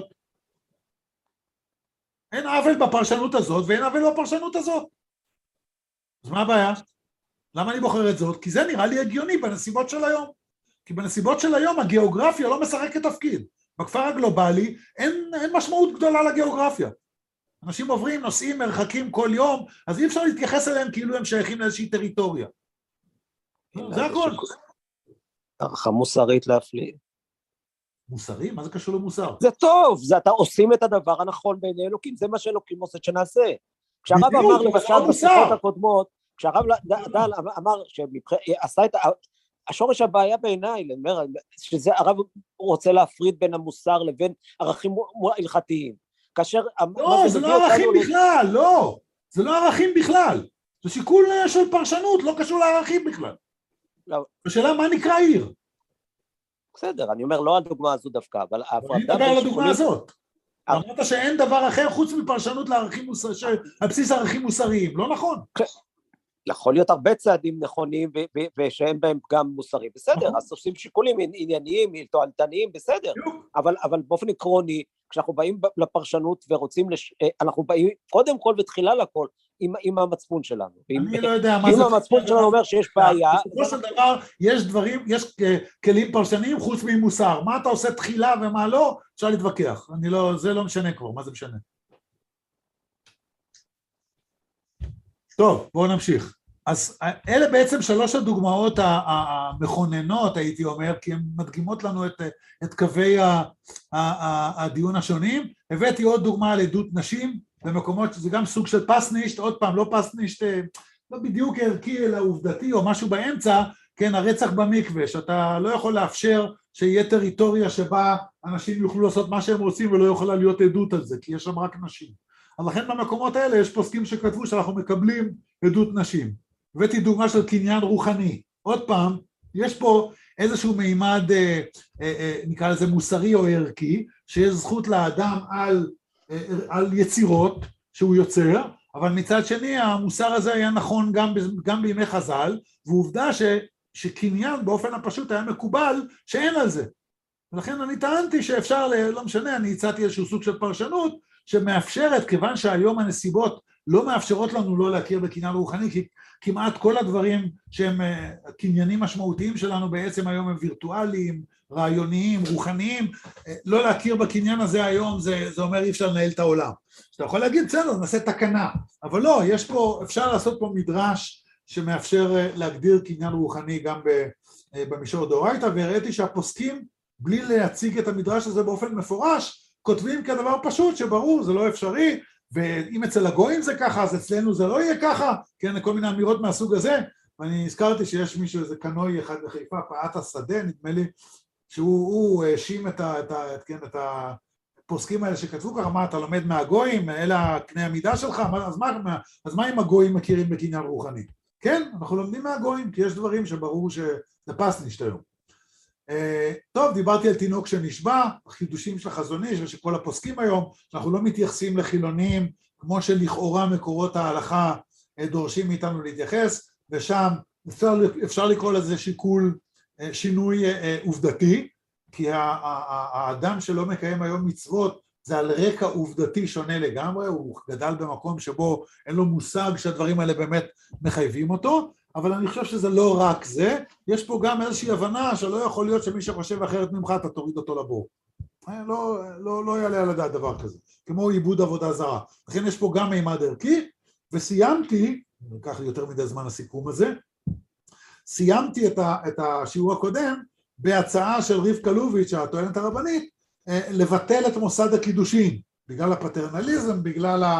אין עוול בפרשנות הזאת ואין עוול בפרשנות הזאת. אז מה הבעיה? למה אני בוחר את זאת? כי זה נראה לי הגיוני בנסיבות של היום. כי בנסיבות של היום הגיאוגרפיה לא משחקת תפקיד. בכפר הגלובלי אין משמעות גדולה לגיאוגרפיה. אנשים עוברים, נוסעים, מרחקים כל יום, אז אי אפשר להתייחס אליהם כאילו הם שייכים לאיזושהי טריטוריה. זה הכל. ערכה מוסרית להפליא. מוסרי? מה זה קשור למוסר? זה טוב, אתה עושים את הדבר הנכון בעיני אלוקים, זה מה שאלוקים עושה שנעשה. כשהרב אמר למשל בשיחות הקודמות, כשהרב דל אמר שעשה את השורש הבעיה בעיניי, שזה הרב רוצה להפריד בין המוסר לבין ערכים הלכתיים. כאשר... לא, זה לא ערכים בכלל, לא. זה לא ערכים בכלל. זה שיקול של פרשנות, לא קשור לערכים בכלל. השאלה מה נקרא עיר? בסדר, אני אומר לא על דוגמה הזו דווקא, אבל... אני מדבר על הדוגמה הזאת. אמרת שאין דבר אחר חוץ מפרשנות לערכים מוסריים, על בסיס ערכים מוסריים, לא נכון? יכול להיות הרבה צעדים נכונים ושהם בהם גם מוסריים, בסדר, אז עושים שיקולים ענייניים, תועלתניים, בסדר, אבל באופן עקרוני, כשאנחנו באים לפרשנות ורוצים, אנחנו באים קודם כל ותחילה לכל, עם המצפון שלנו. אני לא יודע מה זה... אם המצפון שלנו אומר שיש בעיה... בסופו של דבר, יש דברים, יש כלים פרשניים חוץ ממוסר, מה אתה עושה תחילה ומה לא, אפשר להתווכח, זה לא משנה כבר, מה זה משנה? טוב, בואו נמשיך. אז אלה בעצם שלוש הדוגמאות המכוננות, הייתי אומר, כי הן מדגימות לנו את קווי הדיון השונים. הבאתי עוד דוגמה על עדות נשים, במקומות שזה גם סוג של פסנישט, עוד פעם, לא פסנישט, לא בדיוק ערכי אלא עובדתי או משהו באמצע, כן, הרצח במקווה, שאתה לא יכול לאפשר שיהיה טריטוריה שבה אנשים יוכלו לעשות מה שהם רוצים ולא יכולה להיות עדות על זה, כי יש שם רק נשים. אז לכן במקומות האלה יש פוסקים שכתבו שאנחנו מקבלים עדות נשים. הבאתי דוגמה של קניין רוחני. עוד פעם, יש פה איזשהו מימד, נקרא לזה מוסרי או ערכי, שיש זכות לאדם על יצירות שהוא יוצר, אבל מצד שני המוסר הזה היה נכון גם בימי חז"ל, ועובדה שקניין באופן הפשוט היה מקובל שאין על זה. ולכן אני טענתי שאפשר, לא משנה, אני הצעתי איזשהו סוג של פרשנות, שמאפשרת, כיוון שהיום הנסיבות לא מאפשרות לנו לא להכיר בקניין רוחני, כי כמעט כל הדברים שהם קניינים משמעותיים שלנו בעצם היום הם וירטואליים, רעיוניים, רוחניים, לא להכיר בקניין הזה היום זה אומר אי אפשר לנהל את העולם. שאתה יכול להגיד, בסדר, נעשה תקנה, אבל לא, יש פה, אפשר לעשות פה מדרש שמאפשר להגדיר קניין רוחני גם במישור דאורייתא, והראיתי שהפוסקים, בלי להציג את המדרש הזה באופן מפורש, כותבים כדבר פשוט שברור, זה לא אפשרי, ואם אצל הגויים זה ככה, אז אצלנו זה לא יהיה ככה, כן, כל מיני אמירות מהסוג הזה, ואני הזכרתי שיש מישהו, איזה קנוי אחד בחיפה, פעת השדה, נדמה לי, שהוא האשים את הפוסקים האלה שכתבו ככה, מה אתה לומד מהגויים, אלה קנה המידה שלך, אז מה אם הגויים מכירים בקניין רוחני? כן, אנחנו לומדים מהגויים, כי יש דברים שברור שזה פסנישט היום. טוב, דיברתי על תינוק שנשבע, החידושים של החזון איש ושכל הפוסקים היום, אנחנו לא מתייחסים לחילונים, כמו שלכאורה מקורות ההלכה דורשים מאיתנו להתייחס, ושם אפשר לקרוא לזה שינוי עובדתי, כי האדם שלא מקיים היום מצוות, זה על רקע עובדתי שונה לגמרי, הוא גדל במקום שבו אין לו מושג שהדברים האלה באמת מחייבים אותו, אבל אני חושב שזה לא רק זה, יש פה גם איזושהי הבנה שלא יכול להיות שמי שחושב אחרת ממך אתה תוריד אותו לבור. לא יעלה על הדעת דבר כזה, כמו עיבוד עבודה זרה. לכן יש פה גם מימד ערכי, וסיימתי, ניקח לי יותר מדי זמן הסיכום הזה, סיימתי את השיעור הקודם בהצעה של רבקה לוביץ', הטוענת הרבנית, לבטל את מוסד הקידושין, בגלל הפטרנליזם, בגלל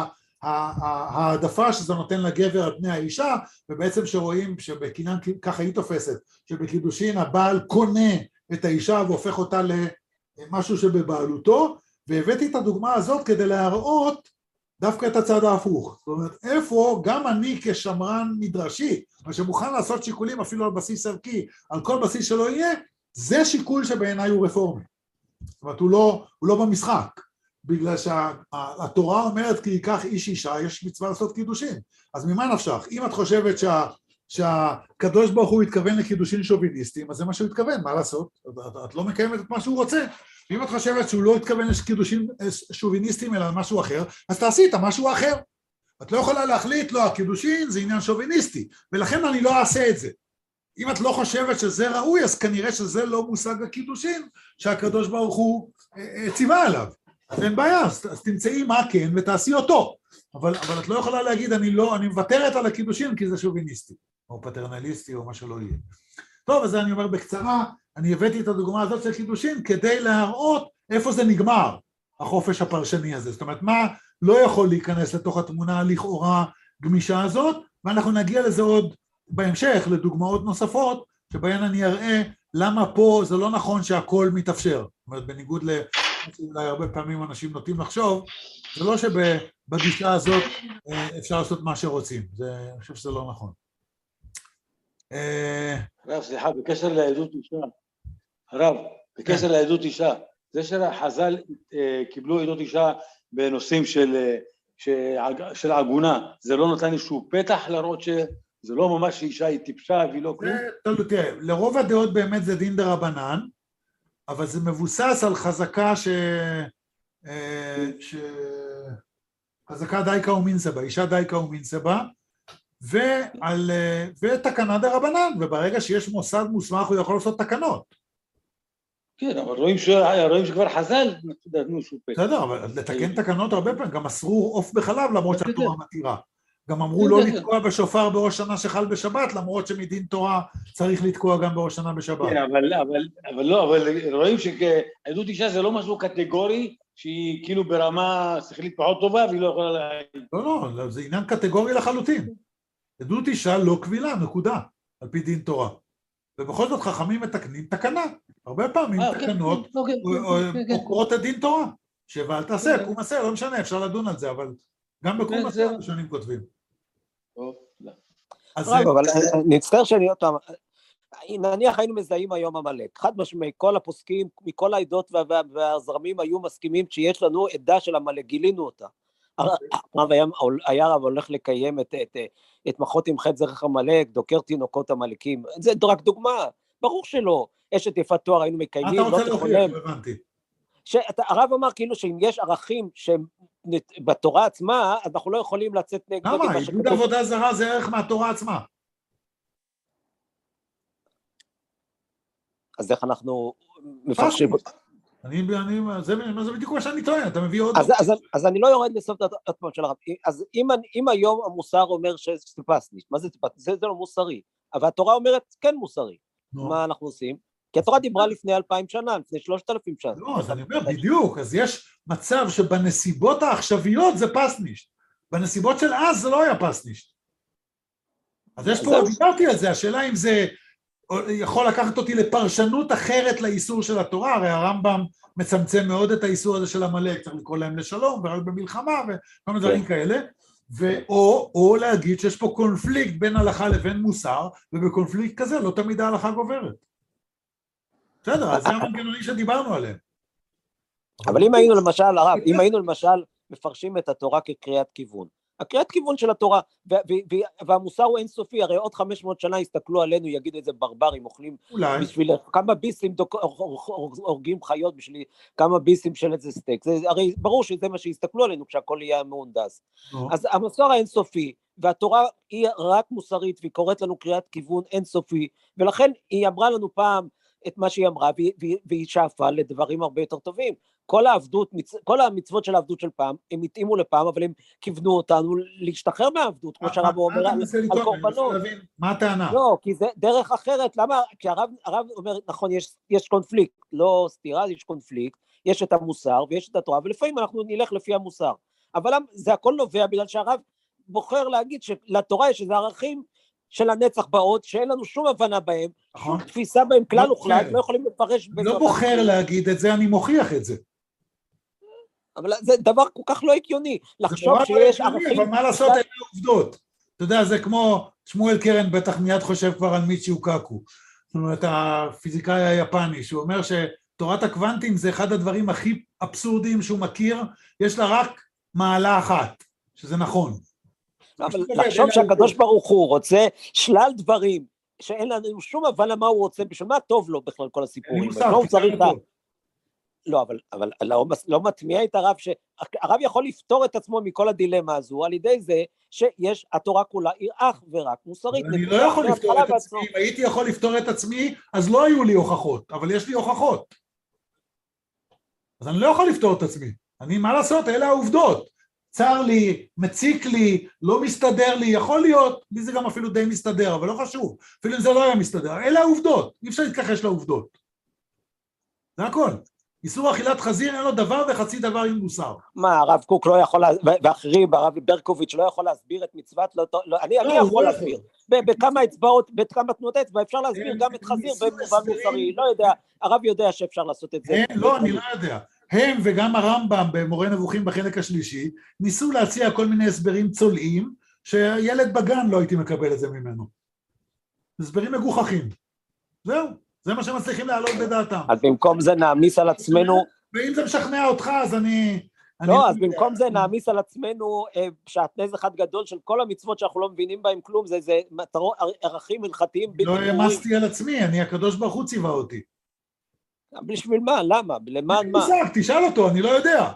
העדפה שזה נותן לגבר על פני האישה, ובעצם שרואים שבקניין, ככה היא תופסת, שבקידושין הבעל קונה את האישה והופך אותה למשהו שבבעלותו, והבאתי את הדוגמה הזאת כדי להראות דווקא את הצד ההפוך. זאת אומרת, איפה גם אני כשמרן מדרשי, שמוכן לעשות שיקולים אפילו על בסיס ערכי, על כל בסיס שלא יהיה, זה שיקול שבעיניי הוא רפורמי. זאת אומרת, הוא לא במשחק. בגלל שהתורה אומרת כי ייקח איש אישה, יש מצווה לעשות קידושין. אז ממה נפשך? אם את חושבת שהקדוש ברוך הוא התכוון לקידושין שוביניסטים, אז זה מה שהוא התכוון, מה לעשות? את לא מקיימת את מה שהוא רוצה. אם את חושבת שהוא לא התכוון לקידושין שוביניסטים אלא משהו אחר, אז תעשי את משהו אחר. את לא יכולה להחליט, לא, הקידושין זה עניין שוביניסטי, ולכן אני לא אעשה את זה. אם את לא חושבת שזה ראוי, אז כנראה שזה לא מושג הקידושין שהקדוש ברוך הוא ציווה עליו. אז אין בעיה, אז תמצאי מה כן ותעשי אותו. אבל את לא יכולה להגיד, אני מוותרת על הקידושין כי זה שוביניסטי, או פטרנליסטי, או מה שלא יהיה. טוב, אז אני אומר בקצרה, אני הבאתי את הדוגמה הזאת של קידושין כדי להראות איפה זה נגמר, החופש הפרשני הזה. זאת אומרת, מה לא יכול להיכנס לתוך התמונה לכאורה גמישה הזאת, ואנחנו נגיע לזה עוד בהמשך, לדוגמאות נוספות, שבהן אני אראה למה פה זה לא נכון שהכל מתאפשר. זאת אומרת, בניגוד אולי הרבה פעמים אנשים נוטים לחשוב, זה לא שבגישה הזאת אפשר לעשות מה שרוצים, אני חושב שזה לא נכון. הרב, סליחה, בקשר לעדות אישה, הרב, בקשר לעדות אישה, זה שחז"ל קיבלו עדות אישה בנושאים של עגונה, זה לא נותן איזשהו פתח להראות שזה לא ממש אישה היא טיפשה והיא לא כלום? תראה, לרוב הדעות באמת זה דין דרבנן, אבל זה מבוסס על חזקה חזקה דייקה ומינסבה, אישה דייקה ומינסבה, ותקנה דרבנן, וברגע שיש מוסד מוסמך הוא יכול לעשות תקנות. כן, אבל רואים שכבר חז"ל נתנו שהוא פתח. בסדר, אבל לתקן תקנות הרבה פעמים, גם אסרו עוף בחלב למרות שהתורה מתירה. גם אמרו לא לתקוע בשופר בראש שנה שחל בשבת, למרות שמדין תורה צריך לתקוע גם בראש שנה בשבת. כן, אבל רואים שעדות אישה זה לא משהו קטגורי, שהיא כאילו ברמה שכלית פחות טובה, והיא לא יכולה להגיד. לא, זה עניין קטגורי לחלוטין. עדות אישה לא קבילה, נקודה, על פי דין תורה. ובכל זאת חכמים מתקנים תקנה. הרבה פעמים תקנות עוקרות את דין תורה. ואל תעשה, קום עשה, לא משנה, אפשר לדון על זה, אבל גם בקום עשה ראשונים כותבים. אבל נצטער שאני אותם, נניח היינו מזהים היום עמלק, חד משמעי, כל הפוסקים, מכל העדות והזרמים היו מסכימים שיש לנו עדה של עמלק, גילינו אותה. היה רב הולך לקיים את מחות עם חטא זרח עמלק, דוקר תינוקות עמלקים, זה רק דוגמה, ברור שלא, אשת יפת תואר היינו מקיימים, אתה רוצה להוכיח, הבנתי. הרב אמר כאילו שאם יש ערכים שהם בתורה עצמה, אז אנחנו לא יכולים לצאת נגד... למה? עידוד עבודה זרה זה ערך מהתורה עצמה. אז איך אנחנו מפרשים? זה בדיוק מה שאני טוען, אתה מביא עוד... אז אני לא יורד לסוף את פעם של הרב. אז אם היום המוסר אומר שזה פסניש, מה זה פסניש? זה לא מוסרי. אבל התורה אומרת כן מוסרי. מה אנחנו עושים? כי התורה דיברה לפני 2000 שנה, לפני 3000 שנה. לא, אז אני אומר בדיוק, אז יש מצב שבנסיבות העכשוויות זה פסניש. בנסיבות של אז זה לא היה פסניש. אז יש פה, דיברתי על זה, השאלה אם זה יכול לקחת אותי לפרשנות אחרת לאיסור של התורה, הרי הרמב"ם מצמצם מאוד את האיסור הזה של עמלק, צריך לקרוא להם לשלום, ורק במלחמה, וכל מיני דברים כאלה, או להגיד שיש פה קונפליקט בין הלכה לבין מוסר, ובקונפליקט כזה לא תמיד ההלכה גוברת. בסדר, אז זה המנגנונים שדיברנו עליהם. אבל אם היינו למשל, הרב, אם היינו למשל מפרשים את התורה כקריאת כיוון, הקריאת כיוון של התורה, והמוסר הוא אינסופי, הרי עוד 500 שנה יסתכלו עלינו, יגידו את זה ברברים, אוכלים בשביל כמה ביסים הורגים חיות בשביל כמה ביסים של איזה סטייק, הרי ברור שזה מה שיסתכלו עלינו כשהכל יהיה מהונדס. אז המוסר האינסופי, והתורה היא רק מוסרית, והיא קוראת לנו קריאת כיוון אינסופי, ולכן היא אמרה לנו פעם את מה שהיא אמרה, והיא שאפה לדברים הרבה יותר טובים. כל המצוות של העבדות של פעם, הם התאימו לפעם, אבל הם כיוונו אותנו להשתחרר מהעבדות, כמו שהרב אומר על קורבנות. מה הטענה? לא, כי זה דרך אחרת, למה? כי הרב אומר, נכון, יש קונפליקט, לא סתירה, יש קונפליקט, יש את המוסר ויש את התורה, ולפעמים אנחנו נלך לפי המוסר. אבל זה הכל נובע בגלל שהרב בוחר להגיד שלתורה יש איזה ערכים, של הנצח באות, שאין לנו שום הבנה בהם, שום תפיסה בהם כלל וכלל, לא יכולים לפרש... לא בוחר להגיד את זה, אני מוכיח את זה. אבל זה דבר כל כך לא הגיוני, לחשוב שיש ערכים... אבל מה לעשות, אלה העובדות. אתה יודע, זה כמו שמואל קרן בטח מיד חושב כבר על מיצ'יו קאקו, זאת אומרת, הפיזיקאי היפני, שהוא אומר שתורת הקוונטים זה אחד הדברים הכי אבסורדיים שהוא מכיר, יש לה רק מעלה אחת, שזה נכון. אבל לחשוב שהקדוש ברוך הוא רוצה שלל דברים, שאין לנו שום הבנה מה הוא רוצה, בשביל מה טוב לו בכלל כל הסיפורים. לא, אבל לא מטמיע את הרב, שהרב יכול לפתור את עצמו מכל הדילמה הזו, על ידי זה שיש, התורה כולה היא אך ורק מוסרית. אני לא יכול לפתור את עצמי, אם הייתי יכול לפתור את עצמי, אז לא היו לי הוכחות, אבל יש לי הוכחות. אז אני לא יכול לפתור את עצמי. מה לעשות? אלה העובדות. צר לי, מציק לי, לא מסתדר לי, יכול להיות, לי זה גם אפילו די מסתדר, אבל לא חשוב, אפילו אם זה לא היה מסתדר, אלה העובדות, אי אפשר להתכחש לעובדות. זה הכל. איסור אכילת חזיר אין לו דבר וחצי דבר עם מוסר. מה, הרב קוק לא יכול, ואחרים, הרב ברקוביץ' לא יכול להסביר את מצוות, אני יכול להסביר. בכמה אצבעות, בכמה תנועות אצבע, אפשר להסביר גם את חזיר במובן מוסרי, לא יודע, הרב יודע שאפשר לעשות את זה. לא, אני לא יודע. הם וגם הרמב"ם במורה נבוכים בחלק השלישי, ניסו להציע כל מיני הסברים צולעים, שילד בגן לא הייתי מקבל את זה ממנו. הסברים מגוחכים. זהו, זה מה שמצליחים להעלות בדעתם. אז במקום זה נעמיס על עצמנו... ואם זה משכנע אותך, אז אני... לא, אז במקום זה נעמיס על עצמנו שעטנז אחד גדול של כל המצוות שאנחנו לא מבינים בהם כלום, זה ערכים הלכתיים בלתי ברורים. לא העמסתי על עצמי, אני הקדוש ברוך הוא ציווה אותי. בשביל מה? למה? למען מה? תשאל אותו, אני לא יודע.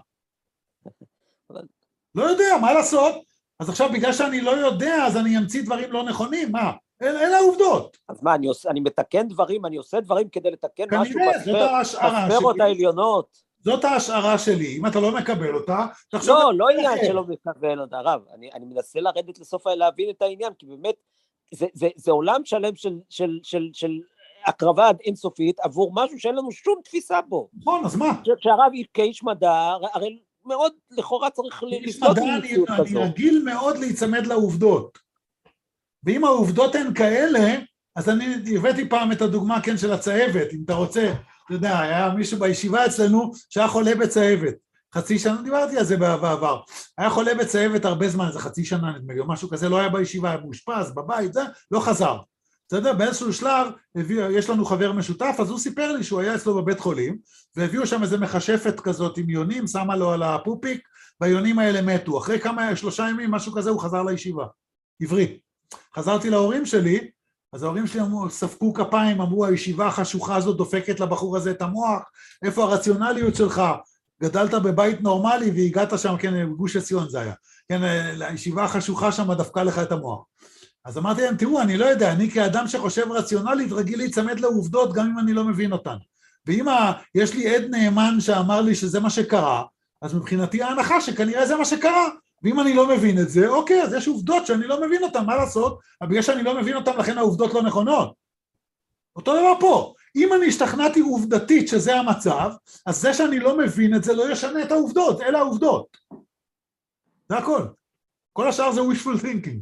לא יודע, מה לעשות? אז עכשיו בגלל שאני לא יודע, אז אני אמציא דברים לא נכונים, מה? אלה העובדות. אז מה, אני מתקן דברים, אני עושה דברים כדי לתקן משהו בספרות העליונות. זאת ההשערה שלי, אם אתה לא מקבל אותה, לא עניין שלא מקבל אותה, הרב, אני מנסה לרדת לסוף להבין את העניין, כי באמת, זה עולם שלם של הקרבה אינסופית, עבור משהו שאין לנו שום תפיסה בו. נכון, אז מה? כשהרב כאיש מדע, הרי מאוד לכאורה צריך לסלוט ממציאות כזאת. אני רגיל מאוד להיצמד לעובדות, ואם העובדות הן כאלה, אז אני הבאתי פעם את הדוגמה כן של הצהבת, אם אתה רוצה, אתה יודע, היה מישהו בישיבה אצלנו שהיה חולה בצהבת, חצי שנה, דיברתי על זה בעבר, היה חולה בצהבת הרבה זמן, זה חצי שנה נדמה לי, או משהו כזה, לא היה בישיבה, היה מאושפז, בבית, זה, לא חזר. אתה יודע, באיזשהו שלב, יש לנו חבר משותף, אז הוא סיפר לי שהוא היה אצלו בבית חולים, והביאו שם איזה מכשפת כזאת עם יונים, שמה לו על הפופיק, והיונים האלה מתו. אחרי 3 ימים, משהו כזה, הוא חזר לישיבה. עברי. חזרתי להורים שלי, אז ההורים שלי ספקו כפיים, אמרו, הישיבה החשוכה הזאת דופקת לבחור הזה את המוח, איפה הרציונליות שלך? גדלת בבית נורמלי והגעת שם, כן, בגוש עציון זה היה. כן, הישיבה החשוכה שם דפקה לך את המוח. אז אמרתי להם, תראו, אני לא יודע, אני כאדם שחושב רציונלית, רגיל להיצמד לעובדות גם אם אני לא מבין אותן. ואם יש לי עד נאמן שאמר לי שזה מה שקרה, אז מבחינתי ההנחה שכנראה זה מה שקרה. ואם אני לא מבין את זה, אוקיי, אז יש עובדות שאני לא מבין אותן, מה לעשות? אבל בגלל שאני לא מבין אותן, לכן העובדות לא נכונות. אותו דבר פה. אם אני השתכנעתי עובדתית שזה המצב, אז זה שאני לא מבין את זה לא ישנה את העובדות, אלה העובדות. זה הכל. כל השאר זה wishful thinking.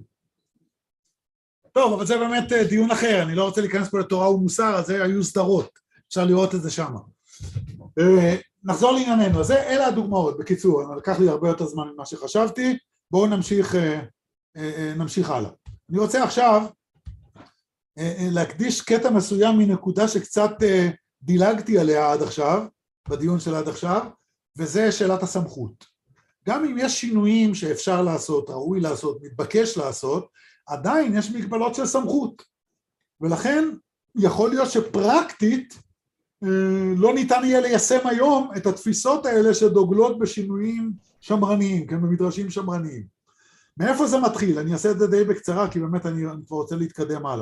טוב, אבל זה באמת דיון אחר, אני לא רוצה להיכנס פה לתורה ומוסר, אז זה היו סדרות, אפשר לראות את זה שם. נחזור לענייננו, אז אלה הדוגמאות, בקיצור, לקח לי הרבה יותר זמן ממה שחשבתי, בואו נמשיך הלאה. אני רוצה עכשיו להקדיש קטע מסוים מנקודה שקצת דילגתי עליה עד עכשיו, בדיון של עד עכשיו, וזה שאלת הסמכות. גם אם יש שינויים שאפשר לעשות, ראוי לעשות, מתבקש לעשות, עדיין יש מגבלות של סמכות, ולכן יכול להיות שפרקטית לא ניתן יהיה ליישם היום את התפיסות האלה שדוגלות בשינויים שמרניים, כן, במדרשים שמרניים. מאיפה זה מתחיל? אני אעשה את זה די בקצרה, כי באמת אני כבר רוצה להתקדם הלאה.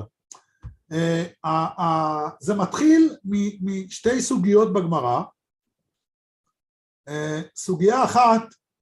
זה מתחיל משתי סוגיות בגמרא. סוגיה אחת,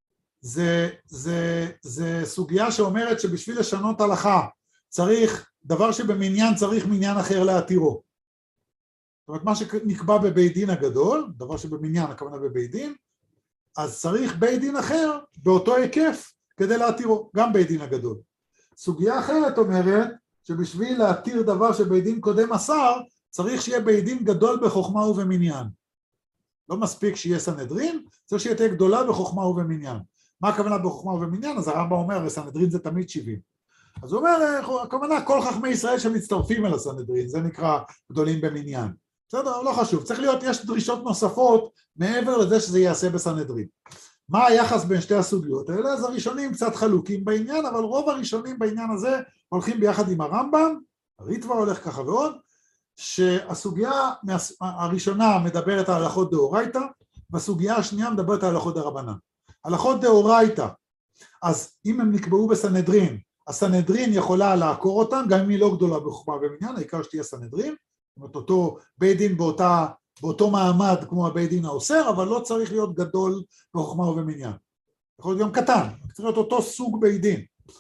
זה סוגיה שאומרת שבשביל לשנות הלכה צריך, דבר שבמניין צריך מניין אחר להתירו. זאת אומרת, מה שנקבע בבית דין הגדול, דבר שבמניין הכוונה בבית דין, אז צריך בית דין אחר באותו היקף כדי להתירו, גם בית דין הגדול. סוגיה אחרת אומרת שבשביל להתיר דבר שבית דין קודם אסר, צריך שיהיה בית דין גדול בחוכמה ובמניין. לא מספיק שיהיה סנהדרין, צריך שיהיה תהיה גדולה בחוכמה ובמניין. מה הכוונה בחוכמה ובמניין? אז הרמב"ם אומר, סנהדרין זה תמיד 70. אז הוא אומר, הכוונה כל חכמי ישראל שמצטרפים אל הסנהדרין, זה נקרא גדולים במניין. בסדר, לא חשוב, צריך להיות, יש דרישות נוספות מעבר לזה שזה יעשה בסנהדרין. מה היחס בין שתי הסוגיות האלה? אז הראשונים קצת חלוקים בעניין, אבל רוב הראשונים בעניין הזה הולכים ביחד עם הרמב"ם, הריטב"א הולך ככה ועוד, שהסוגיה הראשונה מדברת על הלכות דאורייתא, והסוגיה השנייה מדברת על הלכות דרבנן. הלכות דאורייתא, אז אם הם נקבעו בסנהדרין, הסנהדרין יכולה לעקור אותם, גם אם היא לא גדולה בחוכמה ובמניין, העיקר שתהיה סנהדרין, זאת אומרת, אותו בית דין באותו מעמד כמו הבית דין האוסר, אבל לא צריך להיות גדול בחוכמה ובמניין. יכול להיות גם קטן, צריך להיות אותו סוג בית דין.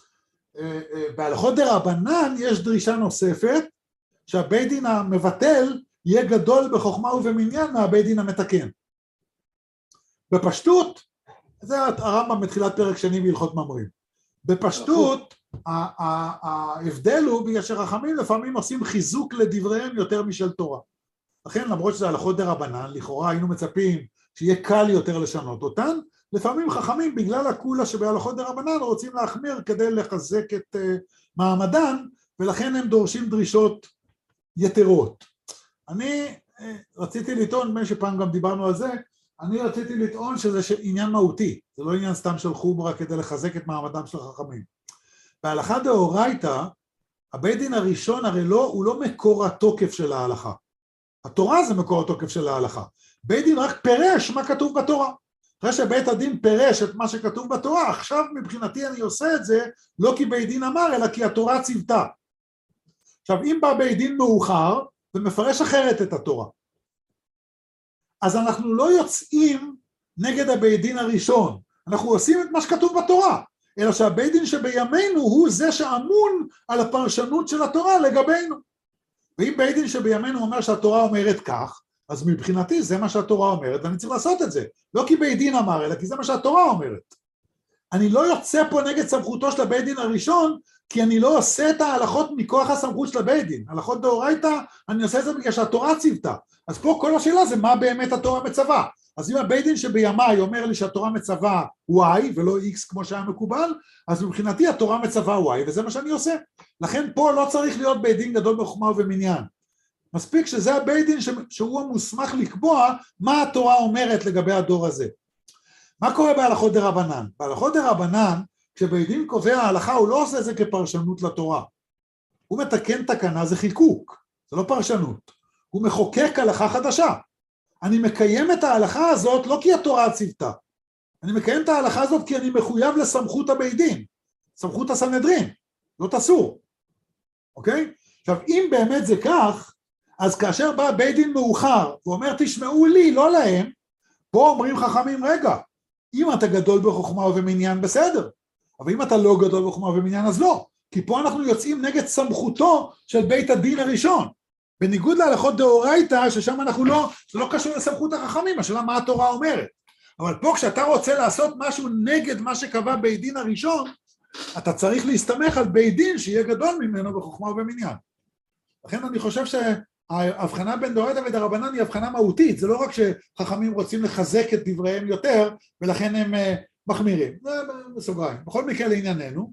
בהלכות דרבנן יש דרישה נוספת, שהבית דין המבטל יהיה גדול בחוכמה ובמניין מהבית דין המתקן. בפשטות, זה הרמב"ם בתחילת פרק שני בהלכות ממרים. בפשטות, ההבדל הוא בגלל שחכמים לפעמים עושים חיזוק לדבריהם יותר משל תורה. לכן למרות שזה הלכות דרבנן, לכאורה היינו מצפים שיהיה קל יותר לשנות אותן, לפעמים חכמים בגלל הקולה שבהלכות דרבנן רוצים להחמיר כדי לחזק את מעמדן, ולכן הם דורשים דרישות יתרות. אני רציתי לטעון, בין שפעם גם דיברנו על זה, אני רציתי לטעון שזה עניין מהותי, זה לא עניין סתם של חומרה כדי לחזק את מעמדם של החכמים. בהלכה דאורייתא, הבית דין הראשון הרי הוא לא מקור התוקף של ההלכה. התורה זה מקור התוקף של ההלכה. בית דין רק פירש מה כתוב בתורה. אחרי שבית הדין פירש את מה שכתוב בתורה, עכשיו מבחינתי אני עושה את זה לא כי בית דין אמר, אלא כי התורה ציוותה. עכשיו, אם בא בית דין מאוחר ומפרש אחרת את התורה, אז אנחנו לא יוצאים נגד הבית דין הראשון, אנחנו עושים את מה שכתוב בתורה, אלא שהבית דין שבימינו הוא זה שאמון על הפרשנות של התורה לגבינו. ואם בית דין שבימינו אומר שהתורה אומרת כך, אז מבחינתי זה מה שהתורה אומרת, ואני צריך לעשות את זה. לא כי בית דין אמר, אלא כי זה מה שהתורה אומרת. אני לא יוצא פה נגד סמכותו של הבית דין הראשון, כי אני לא עושה את ההלכות מכוח הסמכות של הבית דין. הלכות דאורייתא, אני עושה את זה בגלל שהתורה ציוותה. אז פה כל השאלה זה מה באמת התורה מצווה. אז אם הבית דין שבימיי אומר לי שהתורה מצווה Y ולא X כמו שהיה מקובל, אז מבחינתי התורה מצווה Y, וזה מה שאני עושה. לכן פה לא צריך להיות בית דין גדול בחוכמה ובמניין. מספיק שזה הבית דין שהוא המוסמך לקבוע מה התורה אומרת לגבי הדור הזה. מה קורה בהלכות דרבנן? בהלכות דרבנן, כשבית דין קובע ההלכה, הוא לא עושה את זה כפרשנות לתורה. הוא מתקן תקנה, זה חיקוק, זה לא פרשנות. הוא מחוקק הלכה חדשה. אני מקיים את ההלכה הזאת לא כי התורה ציוותה. אני מקיים את ההלכה הזאת כי אני מחויב לסמכות הבית דין, סמכות הסנהדרין, לא תסור. אוקיי? עכשיו, אם באמת זה כך, אז כאשר בא בית דין מאוחר, הוא אומר, תשמעו לי, לא להם, פה אומרים חכמים, רגע, אם אתה גדול בחוכמה ובמניין, בסדר, אבל אם אתה לא גדול בחוכמה ובמניין, אז לא, כי פה אנחנו יוצאים נגד סמכותו של בית הדין הראשון, בניגוד להלכות דאורייתא, ששם אנחנו לא, זה לא קשור לסמכות החכמים, השאלה מה התורה אומרת, אבל פה כשאתה רוצה לעשות משהו נגד מה שקבע בית דין הראשון, אתה צריך להסתמך על בית דין שיהיה גדול ממנו בחוכמה ובמניין. לכן אני חושב ההבחנה בין דאורייתא ודרבנן היא הבחנה מהותית, זה לא רק שחכמים רוצים לחזק את דבריהם יותר, ולכן הם מחמירים, זה בסוגריים. בכל מקרה לענייננו,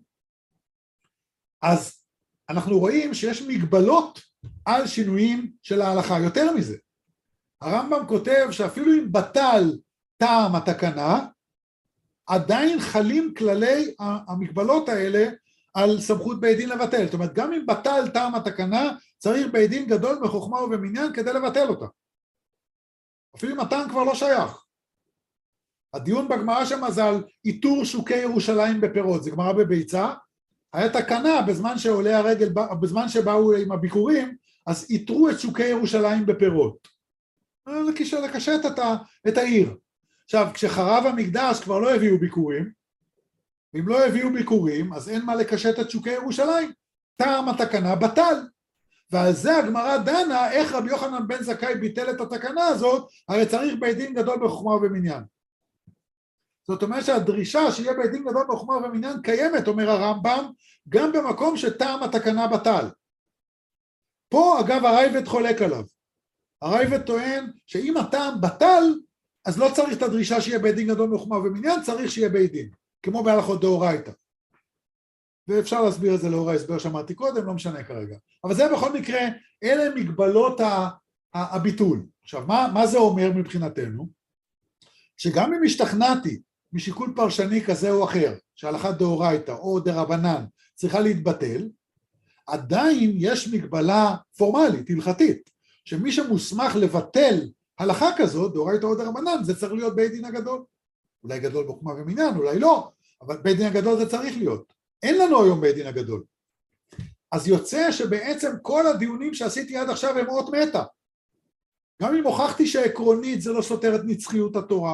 אז אנחנו רואים שיש מגבלות על שינויים של ההלכה, יותר מזה. הרמב"ם כותב שאפילו אם בטל טעם התקנה, עדיין חלים כללי המגבלות האלה על סמכות בית דין לבטל. זאת אומרת, גם אם בטל טעם התקנה, צריך בית דין גדול בחוכמה ובמניין כדי לבטל אותה. אפילו אם הטעם כבר לא שייך. הדיון בגמרא שם זה על איתור שוקי ירושלים בפירות, זה גמרא בביצה, היה תקנה בזמן שעולי הרגל, בזמן שבאו עם הביקורים, אז איתרו את שוקי ירושלים בפירות. לקשט את העיר. עכשיו, כשחרב המקדש כבר לא הביאו ביקורים, ואם לא הביאו ביקורים, אז אין מה לקשט את שוקי ירושלים. טעם התקנה בטל. ועל זה הגמרא דנה, איך רבי יוחנן בן זכאי ביטל את התקנה הזאת, הרי צריך בית דין גדול בחוכמה ובמניין. זאת אומרת שהדרישה שיהיה בית דין גדול בחוכמה ובמניין קיימת, אומר הרמב"ם, גם במקום שטעם התקנה בטל. פה אגב הרייבד חולק עליו. הרייבד טוען שאם הטעם בטל, אז לא צריך את הדרישה שיהיה בית דין גדול בחוכמה ובמניין, צריך שיהיה בית דין, כמו בהלכות דאורייתא. ואפשר להסביר את זה לאור ההסבר שמעתי קודם, לא משנה כרגע. אבל זה בכל מקרה, אלה מגבלות הביטול. עכשיו, מה זה אומר מבחינתנו? שגם אם השתכנעתי משיקול פרשני כזה או אחר, שהלכת דאורייתא או דרבנן צריכה להתבטל, עדיין יש מגבלה פורמלית, הלכתית, שמי שמוסמך לבטל הלכה כזאת, דאורייתא או דרבנן, זה צריך להיות בית דין הגדול. אולי גדול בחוכמה ומניין, אולי לא, אבל בית דין הגדול זה צריך להיות. אין לנו היום בית דין הגדול. אז יוצא שבעצם כל הדיונים שעשיתי עד עכשיו הם אות מתה. גם אם הוכחתי שעקרונית זה לא סותר את נצחיות התורה,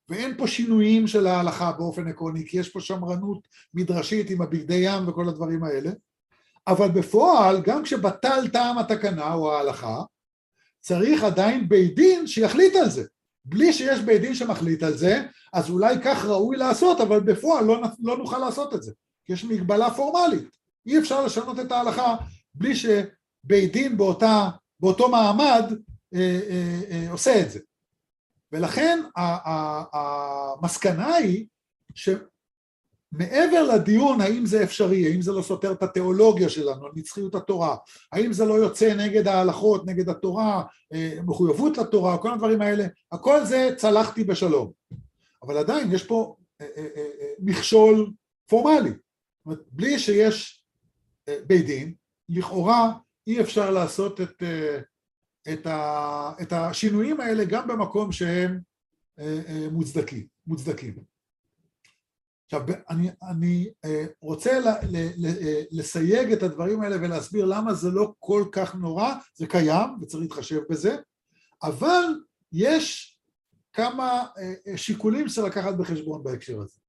ואין פה שינויים של ההלכה באופן עקרוני, כי יש פה שמרנות מדרשית עם הבגדי ים וכל הדברים האלה, אבל בפועל, גם כשבטל טעם התקנה או ההלכה, צריך עדיין בית דין שיחליט על זה. בלי שיש בית דין שמחליט על זה, אז אולי כך ראוי לעשות, אבל בפועל לא נוכל לעשות את זה. כי יש מגבלה פורמלית. אי אפשר לשנות את ההלכה בלי שבית דין באותו מעמד עושה את זה. ולכן המסקנה היא שמעבר לדיון האם זה אפשרי, האם זה לא סותר את התיאולוגיה שלנו, נצחיות התורה, האם זה לא יוצא נגד ההלכות, נגד התורה, מחויבות לתורה, כל הדברים האלה, הכל זה צלחתי בשלום. אבל עדיין יש פה מכשול פורמלי. זאת אומרת, בלי שיש בית דין, לכאורה אי אפשר לעשות את השינויים האלה גם במקום שהם מוצדקים. עכשיו, אני רוצה לסייג את הדברים האלה ולהסביר למה זה לא כל כך נורא, זה קיים וצריך להתחשב בזה, אבל יש כמה שיקולים שצריך לקחת בחשבון בהקשר הזה.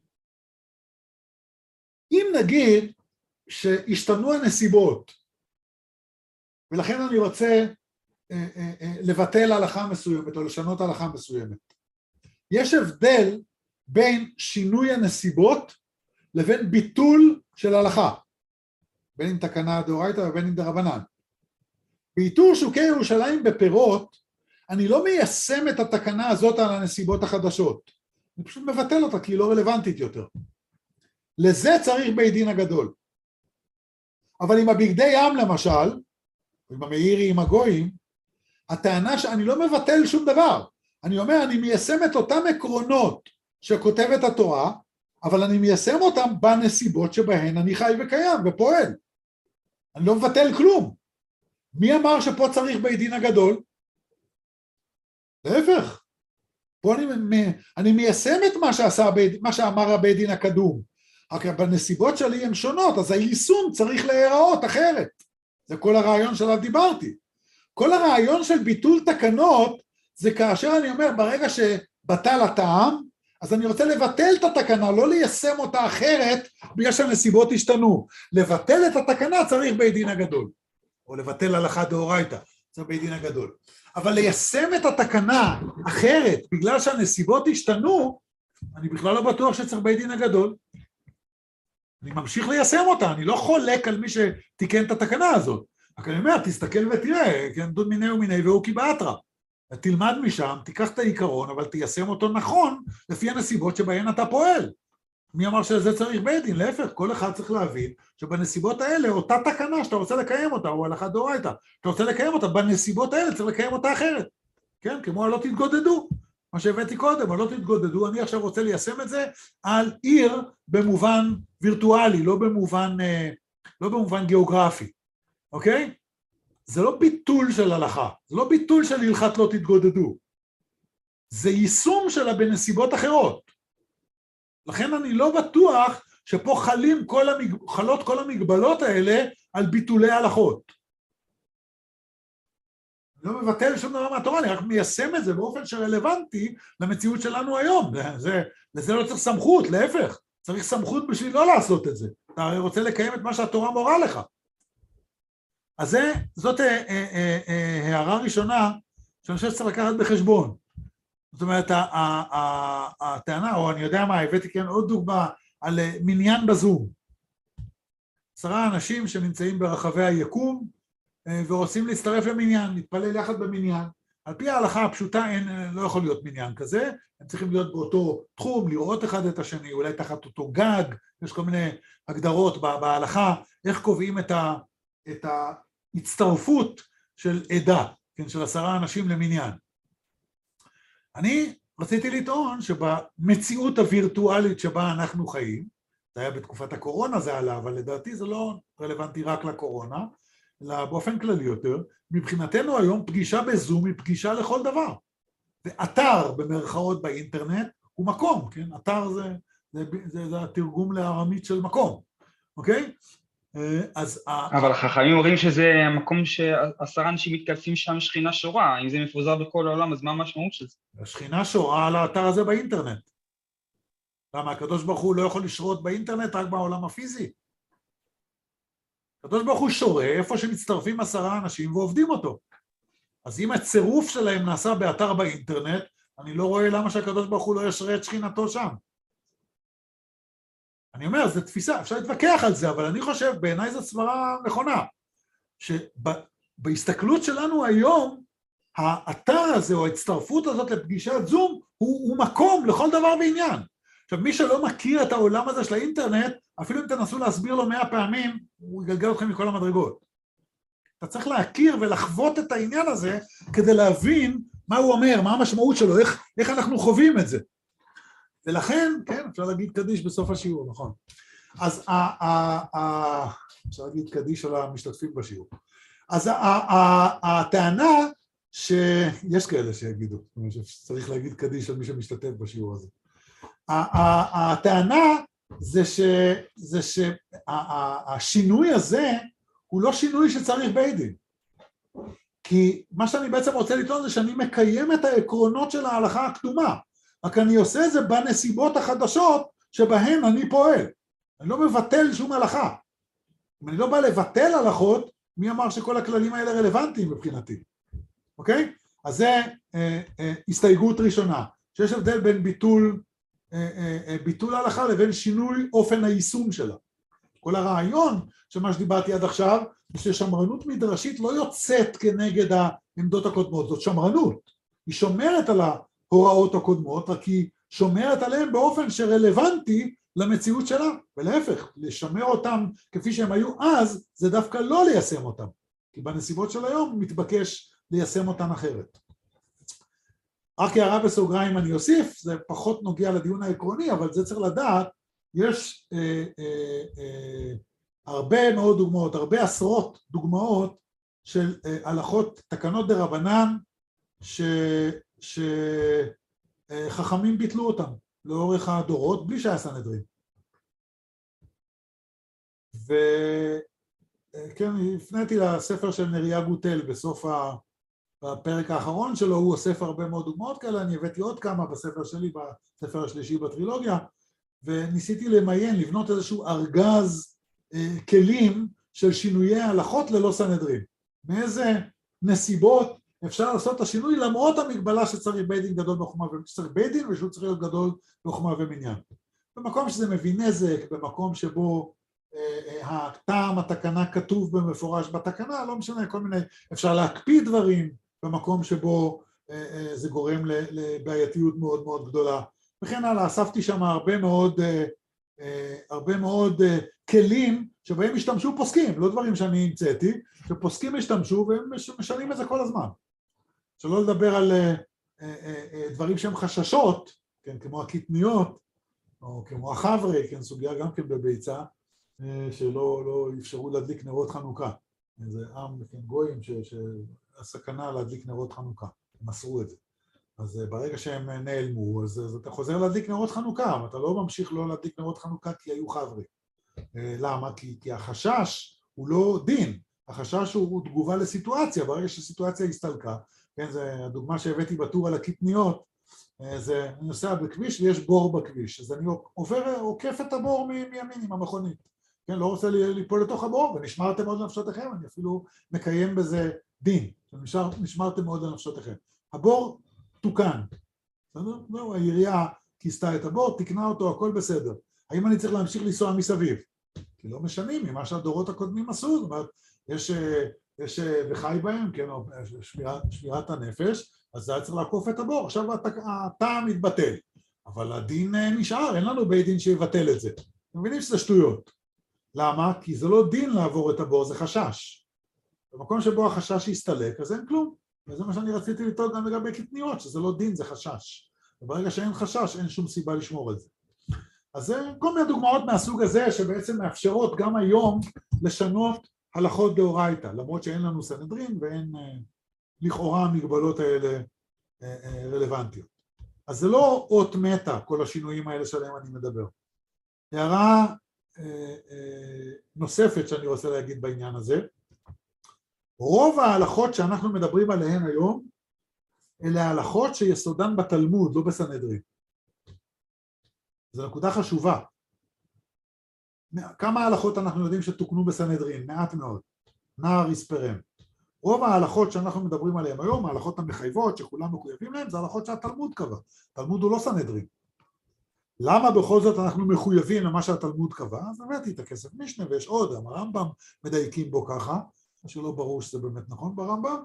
אם נגיד שהשתנו הנסיבות, ולכן אני רוצה לבטל הלכה מסוימת או לשנות הלכה מסוימת, יש הבדל בין שינוי הנסיבות לבין ביטול של הלכה, בין אם תקנה דאורייתא ובין אם דרבנן. באיתור שוקי ירושלים בפירות, אני לא מיישם את התקנה הזאת על הנסיבות החדשות, אני פשוט מבטל אותה כי היא לא רלוונטית יותר. לזה צריך בית דין הגדול. אבל עם הבגדי ים למשל, עם המאירי, עם הגויים, הטענה שאני לא מבטל שום דבר, אני אומר אני מיישם את אותם עקרונות שכותבת התורה, אבל אני מיישם אותם בנסיבות שבהן אני חי וקיים ופועל. אני לא מבטל כלום. מי אמר שפה צריך בית דין הגדול? להפך. פה אני מיישם את מה שאמר הבית דין הקדום. רק בנסיבות שלי הן שונות, אז היישום צריך להיראות אחרת. זה כל הרעיון שעליו דיברתי. כל הרעיון של ביטול תקנות, זה כאשר אני אומר, ברגע שבטל הטעם, אז אני רוצה לבטל את התקנה, לא ליישם אותה אחרת, בגלל שהנסיבות השתנו. לבטל את התקנה צריך בית דין הגדול, או לבטל הלכה דאורייתא, צריך בית דין הגדול. אבל ליישם את התקנה אחרת, בגלל שהנסיבות השתנו, אני בכלל לא בטוח שצריך בית דין הגדול. אני ממשיך ליישם אותה, אני לא חולק על מי שתיקן את התקנה הזאת. רק אני אומר, תסתכל ותראה, כן, דוד מיני ומיני והוא קיבאתרא. תלמד משם, תיקח את העיקרון, אבל תיישם אותו נכון, לפי הנסיבות שבהן אתה פועל. מי אמר שזה צריך בית דין? להפך, כל אחד צריך להבין שבנסיבות האלה, אותה תקנה שאתה רוצה לקיים אותה, או הלכה דאורייתא, אתה רוצה לקיים אותה, בנסיבות האלה צריך לקיים אותה אחרת. כן, כמו לא תתגודדו, מה שהבאתי קודם, לא תתגודדו, אני עכשיו רוצה ליישם את זה על עיר במובן וירטואלי, לא במובן גיאוגרפי, אוקיי? זה לא ביטול של הלכה, זה לא ביטול של הלכת לא תתגודדו, זה יישום שלה בנסיבות אחרות. לכן אני לא בטוח שפה חלות כל המגבלות האלה על ביטולי הלכות. אני לא מבטל שום דבר מהתורה, אני רק מיישם את זה באופן שרלוונטי למציאות שלנו היום. לזה לא צריך סמכות, להפך, צריך סמכות בשביל לא לעשות את זה. אתה הרי רוצה לקיים את מה שהתורה מורה לך. אז זאת הערה ראשונה שאני חושב שצריך לקחת בחשבון. זאת אומרת, הטענה, או אני יודע מה, הבאתי כאן עוד דוגמה על מניין בזום. 10 אנשים שנמצאים ברחבי היקום ורוצים להצטרף למניין, להתפלל יחד במניין. על פי ההלכה הפשוטה לא יכול להיות מניין כזה, הם צריכים להיות באותו תחום, לראות אחד את השני, אולי תחת אותו גג, יש כל מיני הגדרות בהלכה, איך קובעים את ההצטרפות של עדה, כן, של 10 אנשים למניין. אני רציתי לטעון שבמציאות הווירטואלית שבה אנחנו חיים, זה היה בתקופת הקורונה זה עלה, אבל לדעתי זה לא רלוונטי רק לקורונה, אלא באופן כללי יותר, מבחינתנו היום פגישה בזום היא פגישה לכל דבר. ואתר במרכאות באינטרנט הוא מקום, כן? אתר זה התרגום לארמית של מקום, אוקיי? אבל החכמים אומרים שזה המקום ש10 אנשים מתכנסים שם שכינה שורה, אם זה מפוזר בכל העולם, אז מה המשמעות של זה? השכינה שורה על האתר הזה באינטרנט. למה? הקדוש ברוך הוא לא יכול לשרות באינטרנט רק בעולם הפיזי. הקדוש ברוך הוא שורה איפה שמצטרפים 10 אנשים ועובדים אותו. אז אם הצירוף שלהם נעשה באתר באינטרנט, אני לא רואה למה שהקדוש ברוך הוא לא ישרה את שכינתו שם. אני אומר, זו תפיסה, אפשר להתווכח על זה, אבל אני חושב, בעיניי זו סברה נכונה, שבהסתכלות שלנו היום, האתר הזה או ההצטרפות הזאת לפגישת זום, הוא מקום לכל דבר ועניין. עכשיו, מי שלא מכיר את העולם הזה של האינטרנט, אפילו אם תנסו להסביר לו 100 פעמים, הוא יגלגל אתכם מכל המדרגות. אתה צריך להכיר ולחוות את העניין הזה, כדי להבין מה הוא אומר, מה המשמעות שלו, איך אנחנו חווים את זה. ולכן, כן, אפשר להגיד קדיש בסוף השיעור, נכון. אז אפשר להגיד קדיש על המשתתפים בשיעור. אז הטענה שיש כאלה שיגידו, שצריך להגיד קדיש על מי שמשתתף בשיעור הזה. הטענה זה שהשינוי הזה הוא לא שינוי שצריך בית דין. כי מה שאני בעצם רוצה לטעון זה שאני מקיים את העקרונות של ההלכה הקדומה, רק אני עושה את זה בנסיבות החדשות שבהן אני פועל. אני לא מבטל שום הלכה. אם אני לא בא לבטל הלכות, מי אמר שכל הכללים האלה רלוונטיים מבחינתי? אוקיי? אז זה הסתייגות ראשונה, שיש הבדל בין ביטול ההלכה לבין שינוי אופן היישום שלה. כל הרעיון שמה שדיברתי עד עכשיו, זה ששמרנות מדרשית לא יוצאת כנגד העמדות הקודמות, זאת שמרנות. היא שומרת על ההוראות הקודמות, רק היא שומרת עליהן באופן שרלוונטי למציאות שלה, ולהפך, לשמר אותם כפי שהם היו אז, זה דווקא לא ליישם אותם, כי בנסיבות של היום מתבקש ליישם אותם אחרת. רק הערה בסוגריים אני אוסיף, זה פחות נוגע לדיון העקרוני, אבל זה צריך לדעת, יש הרבה מאוד דוגמאות, הרבה עשרות דוגמאות של הלכות תקנות דרבנן שחכמים ביטלו אותם לאורך הדורות בלי שהיה סנהדרין. וכן, הפניתי לספר של נריה גוטל בסוף בפרק האחרון שלו, הוא אוסף הרבה מאוד דוגמאות כאלה, אני הבאתי עוד כמה בספר שלי, בספר השלישי בטרילוגיה, וניסיתי למיין, לבנות איזשהו ארגז כלים של שינויי ההלכות ללא סנהדרין. מאיזה נסיבות אפשר לעשות את השינוי למרות המגבלה שצריך בית דין גדול בחוכמה וצריך בית דין ושהוא צריך להיות גדול בחוכמה ומניין. במקום שזה מביא נזק, במקום שבו הטעם התקנה כתוב במפורש בתקנה, לא משנה, כל מיני, אפשר להקפיא דברים במקום שבו זה גורם לבעייתיות מאוד מאוד גדולה. וכן הלאה, אספתי שם הרבה מאוד כלים שבהם השתמשו פוסקים, לא דברים שאני המצאתי, שפוסקים השתמשו והם משנים את זה כל הזמן. שלא לדבר על דברים שהם חששות, כן, כמו הקטניות, או כמו החברי, כן, סוגיה גם כן בביצה, שלא אפשרו להדליק נרות חנוכה. זה עם, כן, גויים, שהסכנה להדליק נרות חנוכה, הם אסרו את זה. אז ברגע שהם נעלמו, אז אתה חוזר להדליק נרות חנוכה, אתה לא ממשיך לא להדליק נרות חנוכה כי היו חברי. למה? כי החשש הוא לא דין, החשש הוא תגובה לסיטואציה, ברגע שסיטואציה הסתלקה, כן, זה הדוגמה שהבאתי בטור על הקטניות, זה אני נוסע בכביש ויש בור בכביש, אז אני עוקף את הבור מימין עם המכונית, כן, לא רוצה ליפול לתוך הבור, ונשמרתם מאוד לנפשותיכם, אני אפילו מקיים בזה דין, נשמרתם מאוד לנפשותיכם. הבור תוקן, בסדר? זהו, העירייה כיסתה את הבור, תקנה אותו, הכל בסדר. האם אני צריך להמשיך לנסוע מסביב? כי לא משנים ממה שהדורות הקודמים עשו, זאת אומרת, יש וחי בהם, כן, שמירת הנפש, אז זה היה צריך לעקוף את הבור, עכשיו הטעם מתבטל, אבל הדין נשאר, אין לנו בית דין שיבטל את זה. אתם מבינים שזה שטויות. למה? כי זה לא דין לעבור את הבור, זה חשש. במקום שבו החשש יסתלק, אז אין כלום. וזה מה שאני רציתי לטעות גם לגבי קטניות, שזה לא דין, זה חשש. וברגע שאין חשש, אין שום סיבה לשמור על זה. אז זה כל מיני דוגמאות מהסוג הזה, שבעצם מאפשרות גם היום לשנות הלכות דאורייתא, למרות שאין לנו סנהדרין ואין לכאורה המגבלות האלה רלוונטיות. אז זה לא אות מתה, כל השינויים האלה שלהם אני מדבר. הערה נוספת שאני רוצה להגיד בעניין הזה. רוב ההלכות שאנחנו מדברים עליהן היום, אלה ההלכות שיסודן בתלמוד, לא בסנהדרין. זו נקודה חשובה. כמה ההלכות אנחנו יודעים שתוקנו בסנהדרין? מעט מאוד. נער יספרם. רוב ההלכות שאנחנו מדברים עליהן היום, ההלכות המחייבות שכולם מחויבים להן, זה ההלכות שהתלמוד קבע. תלמוד הוא לא סנהדרין. למה בכל זאת אנחנו מחויבים למה שהתלמוד קבע? אז הבאתי את הכסף משנה, ויש עוד, הרמב"ם מדייקים בו ככה, שלא ברור שזה באמת נכון ברמב"ם,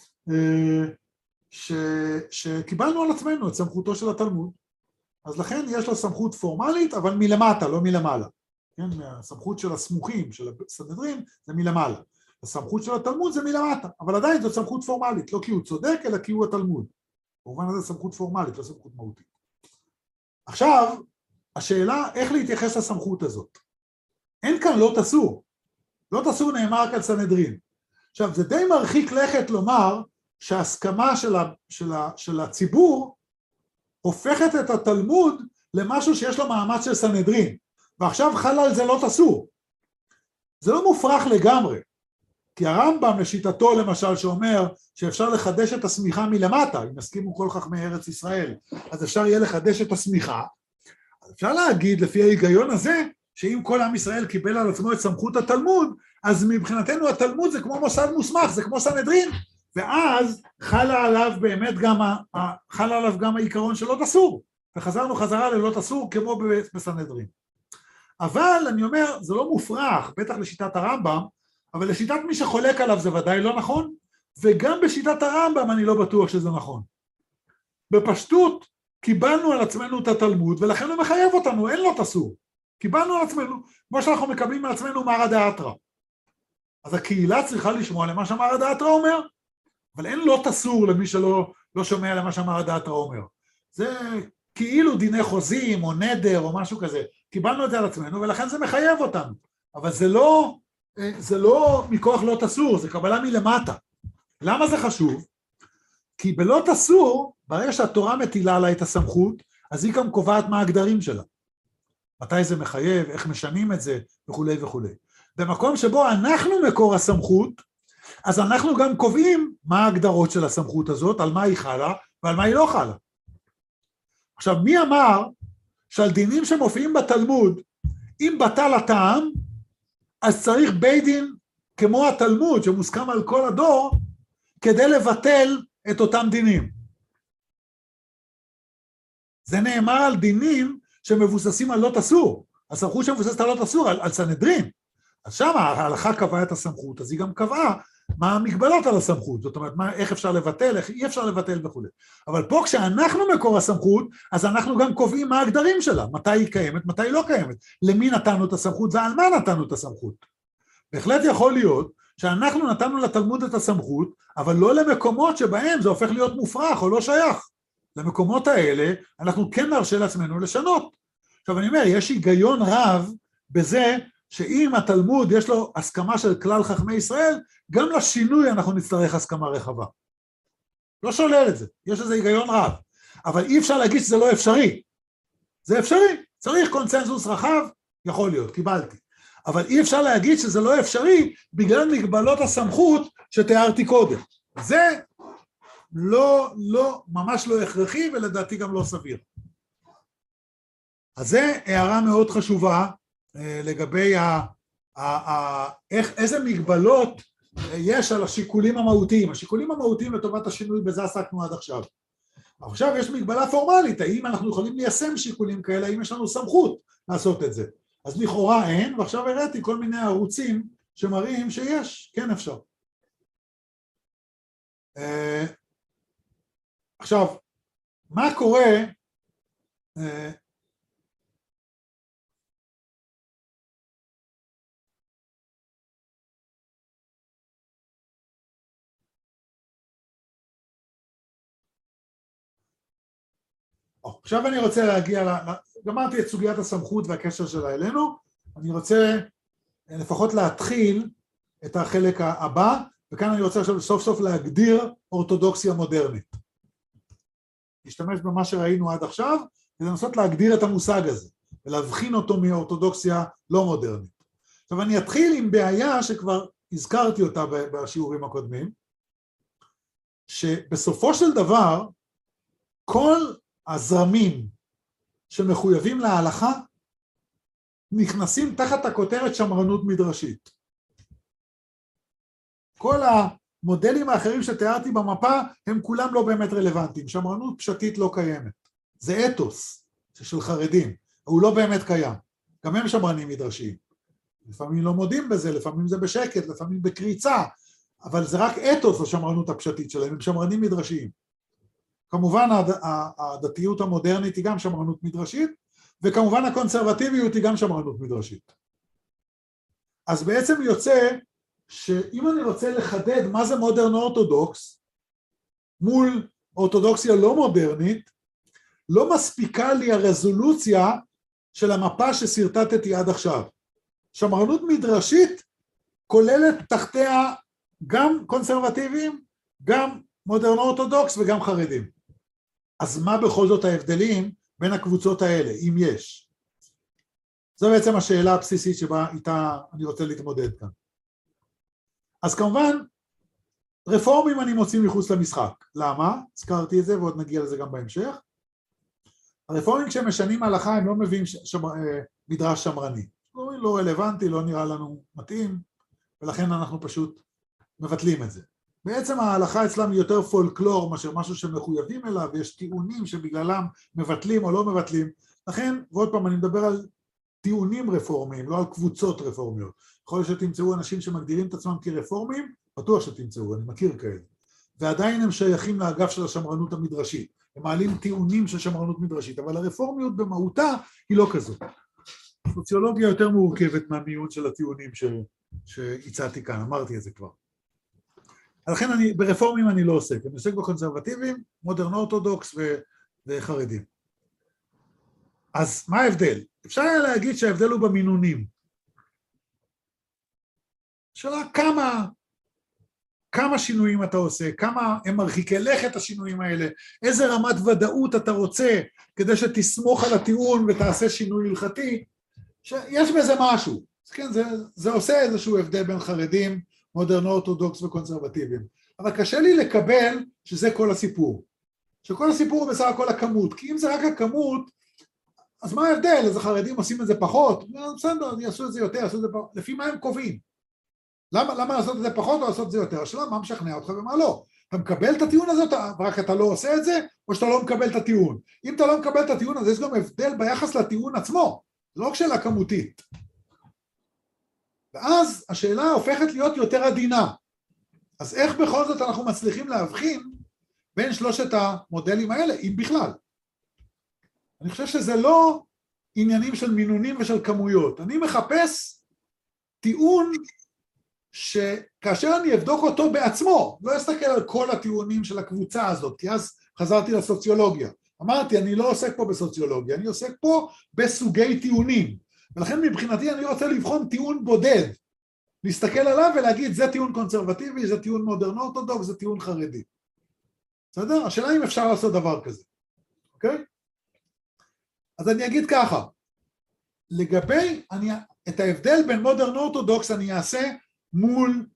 שקיבלנו על עצמנו את סמכותו של התלמוד. אז לכן יש לו סמכות פורמלית, אבל מלמטה, לא מלמעלה. כן, הסמכות של הסמוכים, של הסנהדרין, זה מלמעלה. הסמכות של התלמוד זה מלמטה, אבל עדיין זו סמכות פורמלית, לא כי הוא צודק, אלא כי הוא התלמוד. במובן הזה סמכות פורמלית, לא סמכות מהותית. עכשיו, השאלה איך להתייחס לסמכות הזאת. אין כאן לא תסור. לא תסור נאמר כאן סנהדרין. עכשיו, זה די מרחיק לכת לומר שההסכמה של הציבור הופכת את התלמוד למשהו שיש לו מעמד של סנהדרין, ועכשיו חל על זה לא תסור. זה לא מופרך לגמרי, כי הרמב"ם לשיטתו למשל שאומר שאפשר לחדש את הסמיכה מלמטה, אם הסכימו כל חכמי ארץ ישראל, אז אפשר יהיה לחדש את הסמיכה, אז אפשר להגיד לפי ההיגיון הזה, שאם כל עם ישראל קיבל על עצמו את סמכות התלמוד, אז מבחינתנו התלמוד זה כמו מוסד מוסמך, זה כמו סנהדרין, ואז חל עליו גם העיקרון של לא תסור, וחזרנו חזרה ללא תסור כמו בסנהדרין. אבל אני אומר, זה לא מופרך, בטח לשיטת הרמב"ם, אבל לשיטת מי שחולק עליו זה ודאי לא נכון, וגם בשיטת הרמב"ם אני לא בטוח שזה נכון. בפשטות קיבלנו על עצמנו את התלמוד, ולכן הוא מחייב אותנו, אין לו תסור. קיבלנו על עצמנו, כמו שאנחנו מקבלים על עצמנו מרא דאתרא. אז הקהילה צריכה לשמוע למה שמרא דאתרא אומר, אבל אין לו תסור למי שלא שומע למה שמרא דאתרא אומר. זה כאילו דיני חוזים או נדר או משהו כזה. קיבלנו את זה על עצמנו ולכן זה מחייב אותנו. אבל זה לא מכוח לא תסור, זה קבלה מלמטה. למה זה חשוב? כי בלא תסור, ברגע שהתורה מטילה לה את הסמכות, אז היא גם קובעת מה הגדרים שלה. מתי זה מחייב, איך משנים את זה, וכו' וכו'. במקום שבו אנחנו מקור הסמכות, אז אנחנו גם קובעים מה ההגדרות של הסמכות הזאת, על מה היא חלה, ועל מה היא לא חלה. עכשיו, מי אמר שעל דינים שמופיעים בתלמוד, אם בטל הטעם, אז צריך בית דין כמו התלמוד, שמוסכם על כל הדור, כדי לבטל את אותם דינים. זה נאמר על דינים שמבוססים על לא תסור. הסמכות שמבוססת על לא תסור, על סנהדרין. אז שם ההלכה קבעה את הסמכות, אז היא גם קבעה מה המגבלות על הסמכות, זאת אומרת, איך אפשר לבטל, איך אי אפשר לבטל וכו'. אבל פה כשאנחנו מקור הסמכות, אז אנחנו גם קובעים מה הגדרים שלה, מתי היא קיימת, מתי היא לא קיימת, למי נתנו את הסמכות ועל מה נתנו את הסמכות. בהחלט יכול להיות שאנחנו נתנו לתלמוד את הסמכות, אבל לא למקומות שבהם זה הופך להיות מופרך או לא שייך. למקומות האלה אנחנו כן נרשה לעצמנו לשנות. עכשיו אני אומר, יש היגיון רב בזה שאם התלמוד יש לו הסכמה של כלל חכמי ישראל, גם לשינוי אנחנו נצטרך הסכמה רחבה. לא שולל את זה, יש לזה היגיון רב. אבל אי אפשר להגיד שזה לא אפשרי. זה אפשרי, צריך קונצנזוס רחב, יכול להיות, קיבלתי. אבל אי אפשר להגיד שזה לא אפשרי בגלל מגבלות הסמכות שתיארתי קודם. זה ממש לא הכרחי ולדעתי גם לא סביר. אז זה הערה מאוד חשובה לגבי איזה מגבלות יש על השיקולים המהותיים. השיקולים המהותיים לטובת השינוי, בזה עסקנו עד עכשיו. עכשיו יש מגבלה פורמלית, האם אנחנו יכולים ליישם שיקולים כאלה, האם יש לנו סמכות לעשות את זה. אז לכאורה אין, ועכשיו הראיתי כל מיני ערוצים שמראים שיש, כן אפשר. עכשיו, מה קורה, עכשיו אני רוצה להגיע, גמרתי את סוגיית הסמכות והקשר שלה אלינו, אני רוצה לפחות להתחיל את החלק הבא, וכאן אני רוצה עכשיו סוף סוף להגדיר אורתודוקסיה מודרנית. להשתמש במה שראינו עד עכשיו, כדי לנסות להגדיר את המושג הזה. ולהבחין אותו מאורתודוקסיה לא מודרנית. עכשיו אני אתחיל עם בעיה שכבר הזכרתי אותה בשיעורים הקודמים, שבסופו של דבר כל הזרמים שמחויבים להלכה נכנסים תחת הכותרת שמרנות מדרשית. כל המודלים האחרים שתיארתי במפה הם כולם לא באמת רלוונטיים, שמרנות פשטית לא קיימת, זה אתוס של חרדים, הוא לא באמת קיים, גם הם שמרנים מדרשיים, לפעמים לא מודים בזה, לפעמים זה בשקט, לפעמים בקריצה, אבל זה רק אתוס השמרנות הפשטית שלהם, הם שמרנים מדרשיים. כמובן הדתיות המודרנית היא גם שמרנות מדרשית, וכמובן הקונסרבטיביות היא גם שמרנות מדרשית. אז בעצם יוצא שאם אני רוצה לחדד מה זה מודרן אורתודוקס, מול אורתודוקסיה לא מודרנית, לא מספיקה לי הרזולוציה של המפה שסרטטתי עד עכשיו. שמרנות מדרשית כוללת תחתיה גם קונסרבטיביים, גם מודרן אורתודוקס וגם חרדים. אז מה בכל זאת ההבדלים בין הקבוצות האלה, אם יש? זו בעצם השאלה הבסיסית שבה איתה אני רוצה להתמודד כאן. אז כמובן, רפורמים אני מוציא מחוץ למשחק. למה? הזכרתי את זה ועוד נגיע לזה גם בהמשך. הרפורמים כשהם משנים הלכה הם לא מביאים מדרש שמרני. לא רלוונטי, לא נראה לנו מתאים, ולכן אנחנו פשוט מבטלים את זה. בעצם ההלכה אצלם היא יותר פולקלור מאשר משהו שמחויבים אליו, ויש טיעונים שבגללם מבטלים או לא מבטלים. לכן, ועוד פעם אני מדבר על טיעונים רפורמיים, לא על קבוצות רפורמיות. יכול להיות שתמצאו אנשים שמגדירים את עצמם כרפורמים, בטוח שתמצאו, אני מכיר כאלה. ועדיין הם שייכים לאגף של השמרנות המדרשית. הם מעלים טיעונים של שמרנות מדרשית, אבל הרפורמיות במהותה היא לא כזאת. סוציולוגיה יותר מורכבת מהמיון של הטיעונים שהצעתי כאן, אמרתי את זה כבר. לכן ברפורמים אני לא עוסק, אני עוסק בקונסרבטיבים, מודרן אורתודוקס וחרדים. אז מה ההבדל? אפשר היה להגיד שההבדל הוא במינונים. שאלה כמה שינויים אתה עושה, כמה הם מרחיקי לכת השינויים האלה, איזה רמת ודאות אתה רוצה כדי שתסמוך על הטיעון ותעשה שינוי הלכתי, שיש בזה משהו. כן, זה עושה איזשהו הבדל בין חרדים, מודרן אורתודוקס וקונסרבטיביים. אבל קשה לי לקבל שזה כל הסיפור. שכל הסיפור הוא בסך הכל הכמות, כי אם זה רק הכמות, אז מה ההבדל? אז החרדים עושים את זה פחות? בסדר, יעשו את זה יותר, יעשו את זה פחות. לפי מה הם קובעים? למה לעשות את זה פחות או לעשות את זה יותר? השאלה מה משכנע אותך ומה לא. אתה מקבל את הטיעון הזה, רק אתה לא עושה את זה, או שאתה לא מקבל את הטיעון. אם אתה לא מקבל את הטיעון, אז יש גם הבדל ביחס לטיעון עצמו, לא רק שאלה כמותית. ואז השאלה הופכת להיות יותר עדינה. אז איך בכל זאת אנחנו מצליחים להבחין בין שלושת המודלים האלה, אם בכלל? אני חושב שזה לא עניינים של מינונים ושל כמויות. אני מחפש טיעון שכאשר אני אבדוק אותו בעצמו, לא אסתכל על כל הטיעונים של הקבוצה הזאת, כי אז חזרתי לסוציולוגיה. אמרתי, אני לא עוסק פה בסוציולוגיה, אני עוסק פה בסוגי טיעונים. ולכן מבחינתי אני רוצה לבחון טיעון בודד, להסתכל עליו ולהגיד, זה טיעון קונסרבטיבי, זה טיעון מודרן אורתודוקס, זה טיעון חרדי. בסדר? השאלה אם אפשר לעשות דבר כזה. אוקיי? אז אני אגיד ככה, לגבי, את ההבדל בין מודרן אורתודוקס אני אעשה מול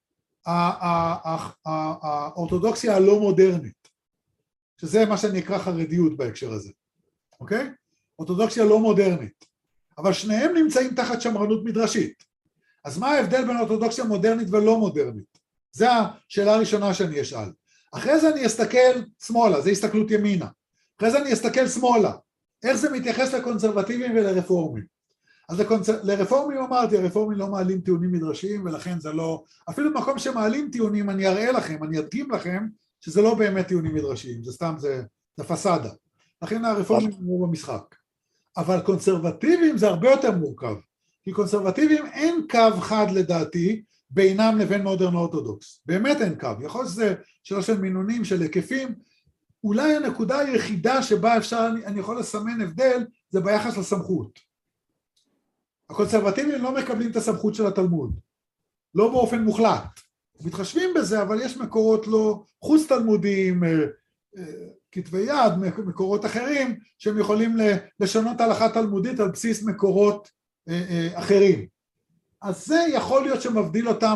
האורתודוקסיה הלא מודרנית, שזה מה שנקרא חרדיות בהקשר הזה. אוקיי? אורתודוקסיה לא מודרנית. אבל שניהם נמצאים תחת שמרנות מדרשית. אז מה ההבדל בין אורתודוקסיה מודרנית ולא מודרנית? זו השאלה הראשונה שאני אשאל. אחרי זה אני אסתכל שמאלה, זה הסתכלות ימינה. אחרי זה אני אסתכל שמאלה. איך זה מתייחס לקונסרבטיבים ולרפורמים? אז לרפורמים אמרתי, הרפורמים לא מעלים טיעונים מדרשיים, ולכן זה לא... אפילו במקום שמעלים טיעונים, אני אראה לכם, אני אדגים לכם, שזה לא באמת טיעונים מדרשיים, זה סתם, זה פסאדה. לכן הרפורמים הוא במשחק. אבל קונסרבטיבים זה הרבה יותר מורכב, כי קונסרבטיבים אין קו חד לדעתי בינם לבין מודרן אורתודוקס, באמת אין קו, יכול להיות שזה שאלה של מינונים, של היקפים, אולי הנקודה היחידה שבה אני יכול לסמן הבדל, זה ביחס לסמכות. הקונסרבטיבים לא מקבלים את הסמכות של התלמוד, לא באופן מוחלט, מתחשבים בזה, אבל יש מקורות לא חוץ תלמודיים, כתבי יד, מקורות אחרים, שהם יכולים לשנות הלכה תלמודית על בסיס מקורות אחרים. אז זה יכול להיות שמבדיל אותם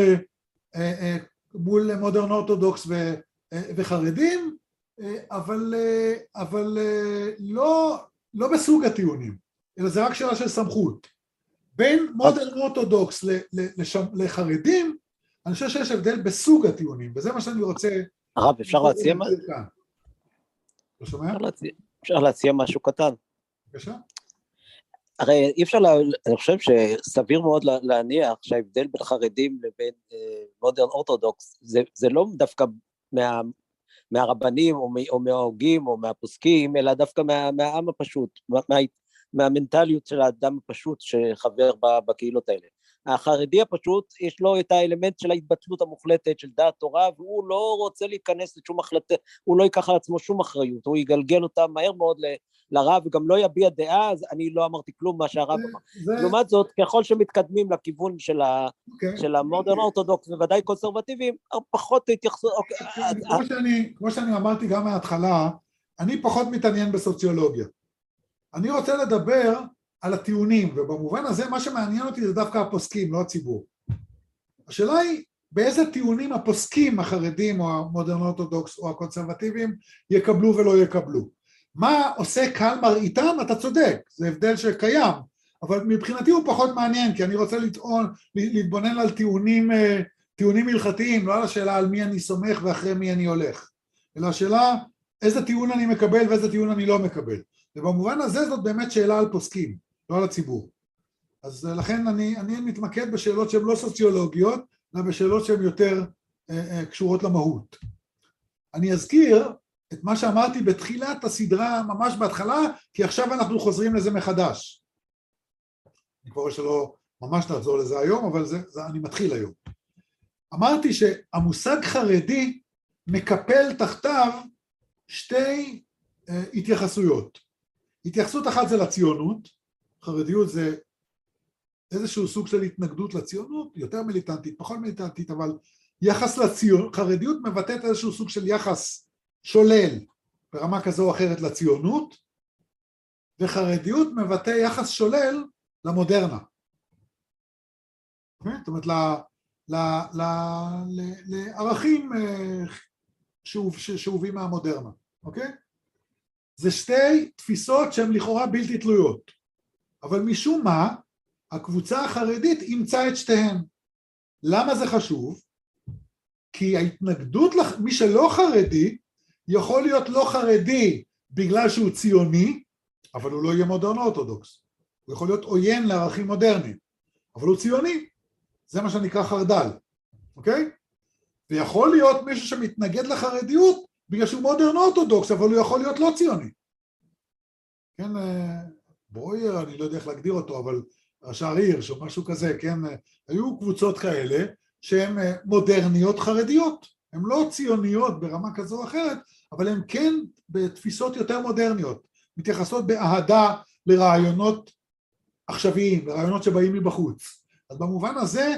מול מודרן אורתודוקס וחרדים, אבל לא בסוג הטיעונים, אלא זה רק שאלה של סמכות. בין מודרן אורתודוקס לחרדים, אני חושב שיש הבדל בסוג הטיעונים, וזה מה שאני רוצה... הרב, אפשר להציע מה? לא שומע? אפשר להציע משהו קטן. בבקשה? הרי אי אפשר, אני חושב שסביר מאוד להניח שההבדל בין חרדים לבין מודרן אורתודוקס, זה לא דווקא מהרבנים או מההוגים או מהפוסקים, אלא דווקא מהעם הפשוט, מהמנטליות של האדם הפשוט שחבר בקהילות האלה. החרדי הפשוט יש לו את האלמנט של ההתבטלות המוחלטת של דעת תורה, והוא לא רוצה להיכנס לשום החלטה, הוא לא ייקח על עצמו שום אחריות, הוא יגלגל אותה מהר מאוד לרב, וגם לא יביע דעה, אז אני לא אמרתי כלום מה שהרב אמר. לעומת זאת, ככל שמתקדמים לכיוון של המודרן אורתודוקס, בוודאי קונסרבטיביים, פחות התייחסות. כמו שאני אמרתי גם מההתחלה, אני פחות מתעניין בסוציולוגיה. אני רוצה לדבר על הטיעונים, ובמובן הזה מה שמעניין אותי זה דווקא הפוסקים, לא הציבור. השאלה היא, באיזה טיעונים הפוסקים החרדים או המודרן אורתודוקס או הקונסרבטיביים יקבלו ולא יקבלו. מה עושה קלמר איתם? אתה צודק, זה הבדל שקיים, אבל מבחינתי הוא פחות מעניין, כי אני רוצה להתבונן על טיעונים הלכתיים, לא על השאלה על מי אני סומך ואחרי מי אני הולך, אלא השאלה איזה טיעון אני מקבל ואיזה טיעון אני לא מקבל. ובמובן הזה זאת באמת שאלה על פוסקים, לא על הציבור. אז לכן אני מתמקד בשאלות שהן לא סוציולוגיות, אלא בשאלות שהן יותר קשורות למהות. אני אזכיר את מה שאמרתי בתחילת הסדרה, ממש בהתחלה, כי עכשיו אנחנו חוזרים לזה מחדש. אני כבר שלא ממש נחזור לזה היום, אבל אני מתחיל היום. אמרתי שהמושג חרדי מקפל תחתיו שתי התייחסויות. התייחסות אחת זה לציונות, חרדיות זה איזשהו סוג של התנגדות לציונות, יותר מיליטנטית, פחות מיליטנטית, אבל יחס לציונות, חרדיות מבטאת איזשהו סוג של יחס שולל ברמה כזו או אחרת לציונות, וחרדיות מבטא יחס שולל למודרנה. זאת אומרת, לערכים שאובים מהמודרנה, אוקיי? זה שתי תפיסות שהן לכאורה בלתי תלויות, אבל משום מה, הקבוצה החרדית אימצה את שתיהן. למה זה חשוב? כי ההתנגדות, מי שלא חרדי, יכול להיות לא חרדי בגלל שהוא ציוני, אבל הוא לא יהיה מודרן אורתודוקס. הוא יכול להיות עוין לערכים מודרניים, אבל הוא ציוני. זה מה שנקרא חרד"ל, אוקיי? ויכול להיות מישהו שמתנגד לחרדיות בגלל שהוא מודרן אורתודוקס, אבל הוא יכול להיות לא ציוני. כן, ברויר, אני לא יודע איך להגדיר אותו, אבל השער הירש או משהו כזה, כן, היו קבוצות כאלה שהן מודרניות חרדיות, הן לא ציוניות ברמה כזו או אחרת, אבל הן כן בתפיסות יותר מודרניות, מתייחסות באהדה לרעיונות עכשוויים, לרעיונות שבאים מבחוץ. אז במובן הזה,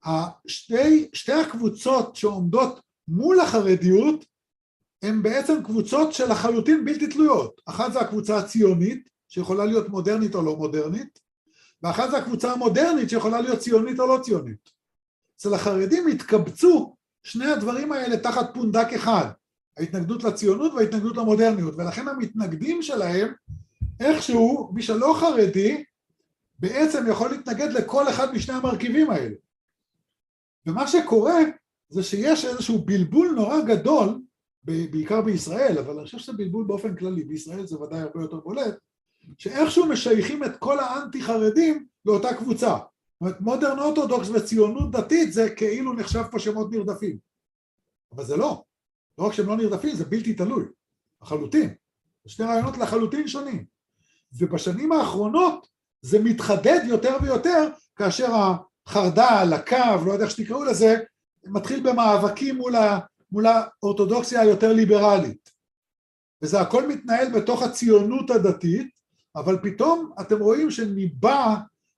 שתי הקבוצות שעומדות מול החרדיות, הן בעצם קבוצות של לחלוטין בלתי תלויות. אחת זה הקבוצה הציונית, שיכולה להיות מודרנית או לא מודרנית, ואחת זה הקבוצה המודרנית, שיכולה להיות ציונית או לא ציונית. אצל החרדים התקבצו שני הדברים האלה תחת פונדק אחד, ההתנגדות לציונות וההתנגדות למודרניות, ולכן המתנגדים שלהם, איכשהו, מי שלא חרדי, בעצם יכול להתנגד לכל אחד משני המרכיבים האלה. ומה שקורה, זה שיש איזשהו בלבול נורא גדול, בעיקר בישראל, אבל אני חושב שזה בלבול באופן כללי, בישראל זה ודאי הרבה יותר בולט, שאיכשהו משייכים את כל האנטי-חרדים לאותה קבוצה. זאת אומרת, מודרן אורתודוקס וציונות דתית זה כאילו נחשב פה שמות נרדפים. אבל זה לא. לא רק שהם לא נרדפים, זה בלתי תלוי. לחלוטין. זה שני רעיונות לחלוטין שונים. ובשנים האחרונות זה מתחדד יותר ויותר, כאשר החרד"ל, הקו, לא יודע איך שתקראו לזה, מתחיל במאבקים מול האורתודוקסיה היותר ליברלית. וזה הכל מתנהל בתוך הציונות הדתית, אבל פתאום אתם רואים שניבא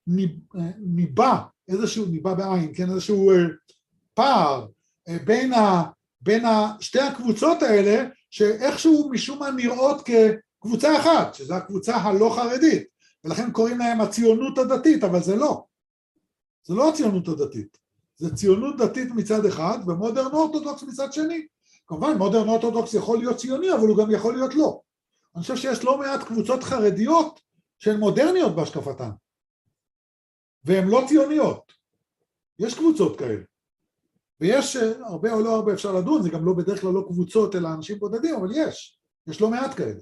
איזשהו, ניבא בעין, כן, איזשהו פער בין שתי הקבוצות האלה, שאיכשהו משום מה נראות כקבוצה אחת, שזו הקבוצה הלא חרדית, ולכן קוראים להם הציונות הדתית, אבל זה לא. זה לא הציונות הדתית. זה ציונות דתית מצד אחד, ומודרן אורתודוקס מצד שני. כמובן, מודרן אורתודוקס יכול להיות ציוני, אבל הוא גם יכול להיות לא. אני חושב שיש לא מעט קבוצות חרדיות שהן מודרניות בהשקפתן, והן לא ציוניות. יש קבוצות כאלה. ויש הרבה או לא הרבה אפשר לדון, זה גם לא בדרך כלל לא קבוצות אלא אנשים בודדים, אבל יש לא מעט כאלה.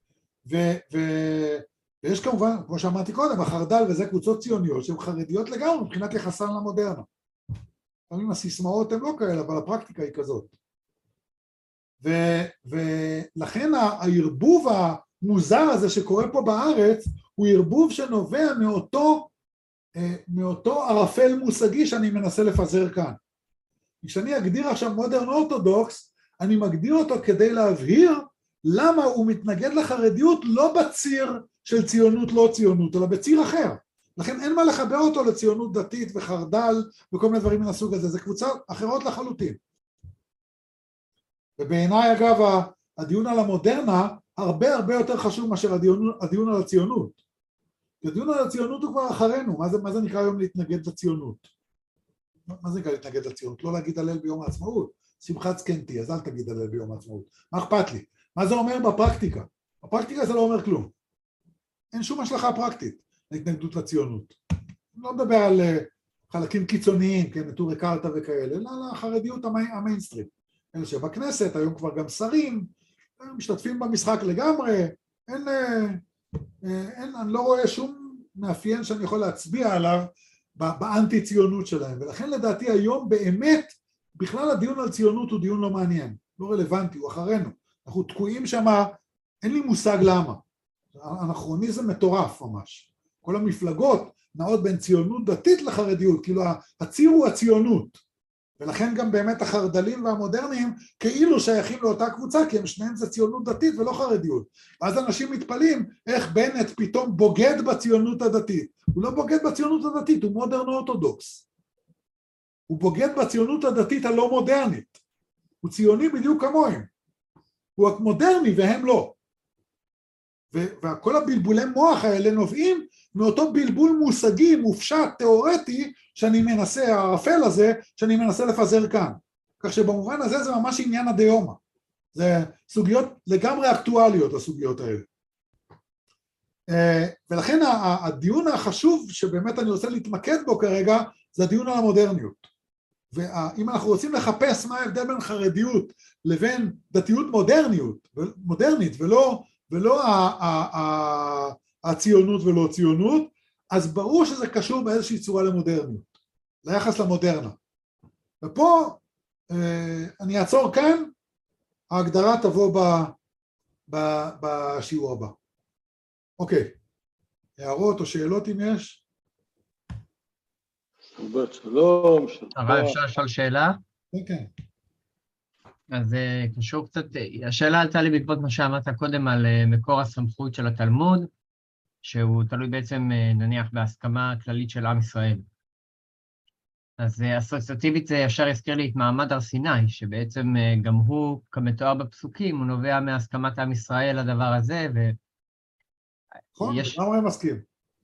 ויש כמובן, כמו שאמרתי קודם, החרד"ל וזה קבוצות ציוניות שהן חרדיות לגמרי מבחינת יחסן למודרנה. לפעמים הסיסמאות הן לא כאלה, אבל הפרקטיקה היא כזאת. ולכן הערבוב המוזר הזה שקורה פה בארץ, הוא ערבוב שנובע מאותו ערפל מושגי שאני מנסה לפזר כאן. כשאני אגדיר עכשיו מודרן אורתודוקס, אני מגדיר אותו כדי להבהיר למה הוא מתנגד לחרדיות לא בציר של ציונות לא ציונות, אלא בציר אחר. לכן אין מה לחבר אותו לציונות דתית וחרד"ל וכל מיני דברים מן הסוג הזה, זה קבוצות אחרות לחלוטין. ובעיניי אגב הדיון על המודרנה הרבה יותר חשוב מאשר הדיון על הציונות. הדיון על הציונות הוא כבר אחרינו, מה זה נקרא היום להתנגד לציונות? מה זה נקרא להתנגד לציונות? לא להגיד הלל ביום העצמאות, שמחת זקנתי, אז אל תגיד הלל ביום העצמאות. מה אכפת לי? מה זה אומר בפרקטיקה? בפרקטיקה זה לא אומר כלום. אין שום השלכה פרקטית להתנגדות לציונות. אני לא מדבר על חלקים קיצוניים, כן, נטורי קרתא וכאלה, אלא על החרדיות המיינסטרים. אלה שבכנסת, היום כבר גם שרים, משתתפים במשחק לגמרי, אני לא רואה שום מאפיין שאני יכול להצביע עליו באנטי ציונות שלהם, ולכן לדעתי היום באמת, בכלל הדיון על ציונות הוא דיון לא מעניין, לא רלוונטי, הוא אחרינו. אנחנו תקועים שם, אין לי מושג למה. אנכרוניזם מטורף ממש. כל המפלגות נעות בין ציונות דתית לחרדיות, כאילו הציר הוא הציונות. ולכן גם באמת החרד"לים והמודרניים כאילו שייכים לאותה קבוצה, כי הם שניהם זה ציונות דתית ולא חרדיות. ואז אנשים מתפלאים איך בנט פתאום בוגד בציונות הדתית. הוא לא בוגד בציונות הדתית, הוא מודרן אורתודוקס. הוא בוגד בציונות הדתית הלא מודרנית. הוא ציוני בדיוק כמוהם. הוא מודרני והם לא. וכל הבלבולי מוח האלה נובעים מאותו בלבול מושגי, מופשט, תיאורטי, שאני מנסה, הערפל הזה, שאני מנסה לפזר כאן. כך שבמובן הזה זה ממש עניין הדיומה. זה סוגיות לגמרי אקטואליות, הסוגיות האלה. ולכן הדיון החשוב שבאמת אני רוצה להתמקד בו כרגע, זה הדיון על המודרניות. ואם אנחנו רוצים לחפש מה ההבדל בין חרדיות לבין דתיות מודרנית, ולא הציונות ולא ציונות, אז ברור שזה קשור באיזושהי צורה למודרניות, ליחס למודרנה. ופה אני אעצור כאן, ההגדרה תבוא בשיעור הבא. אוקיי, הערות או שאלות אם יש? שלום. הרב, אפשר לשאול שאלה? כן. אז זה קשור קצת, השאלה עלתה לי בעקבות מה שאמרת קודם על מקור הסמכות של התלמוד, שהוא תלוי בעצם נניח בהסכמה כללית של עם ישראל. אז אסוציאטיבית זה ישר הזכיר לי את מעמד הר סיני, שבעצם גם הוא, כמתואר בפסוקים, הוא נובע מהסכמת עם ישראל לדבר הזה, נכון, למה הם מסכים?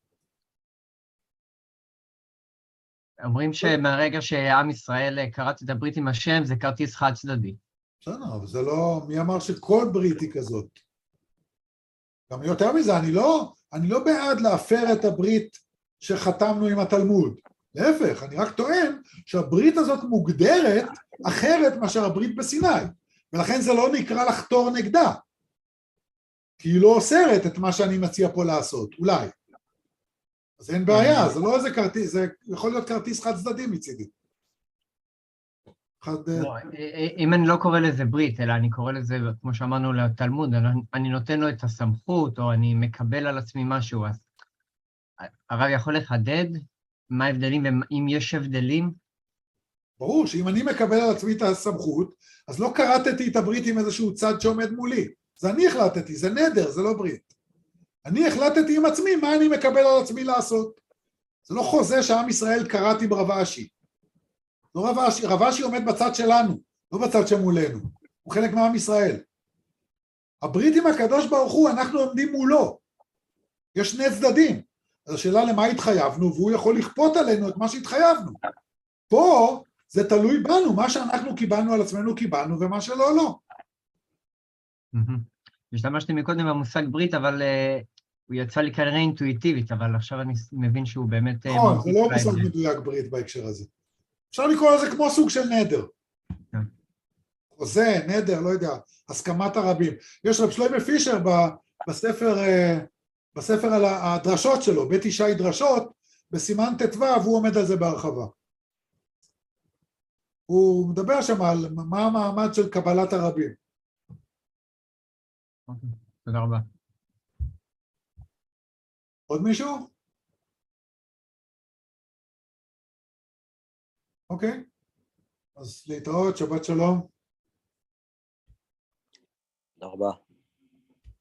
אומרים שמהרגע שעם ישראל קראת את הברית עם השם, זה כרטיס חד צדדי. בסדר, אבל זה לא, מי אמר שכל ברית היא כזאת? גם יותר מזה, אני לא בעד להפר את הברית שחתמנו עם התלמוד. להפך, אני רק טוען שהברית הזאת מוגדרת אחרת מאשר הברית בסיני, ולכן זה לא נקרא לחתור נגדה, כי היא לא אוסרת את מה שאני מציע פה לעשות, אולי. אז אין בעיה, זה לא איזה כרטיס, זה יכול להיות כרטיס חד צדדי מצידי. אם אני לא קורא לזה ברית, אלא אני קורא לזה, כמו שאמרנו לתלמוד, אני נותן לו את הסמכות, או אני מקבל על עצמי משהו, אז הרב יכול לחדד מה ההבדלים, ואם יש הבדלים? ברור שאם אני מקבל על עצמי את הסמכות, אז לא קראתי את הברית עם איזשהו צד שעומד מולי. זה אני החלטתי, זה נדר, זה לא ברית. אני החלטתי עם עצמי מה אני מקבל על עצמי לעשות. זה לא חוזה שעם ישראל קראתי ברב אשי. לא רב אשי עומד בצד שלנו, לא בצד שמולנו. הוא חלק מעם ישראל. הברית עם הקדוש ברוך הוא, אנחנו עומדים מולו. יש שני צדדים. אז השאלה למה התחייבנו, והוא יכול לכפות עלינו את מה שהתחייבנו. פה זה תלוי בנו, מה שאנחנו קיבלנו על עצמנו קיבלנו, ומה שלא לא. השתמשתי מקודם במושג ברית, אבל הוא יצא לי כנראה אינטואיטיבית, אבל עכשיו אני מבין שהוא באמת... נכון, זה לא מושג מדויק ברית בהקשר הזה. אפשר לקרוא לזה כמו סוג של נדר. חוזה, נדר, לא יודע, הסכמת הרבים. יש רב שלמה פישר בספר על הדרשות שלו, בית ישי דרשות, בסימן ט"ו, הוא עומד על זה בהרחבה. הוא מדבר שם על מה המעמד של קבלת הרבים. תודה רבה. עוד מישהו? אוקיי. אז להתראות, שבת שלום. תודה רבה.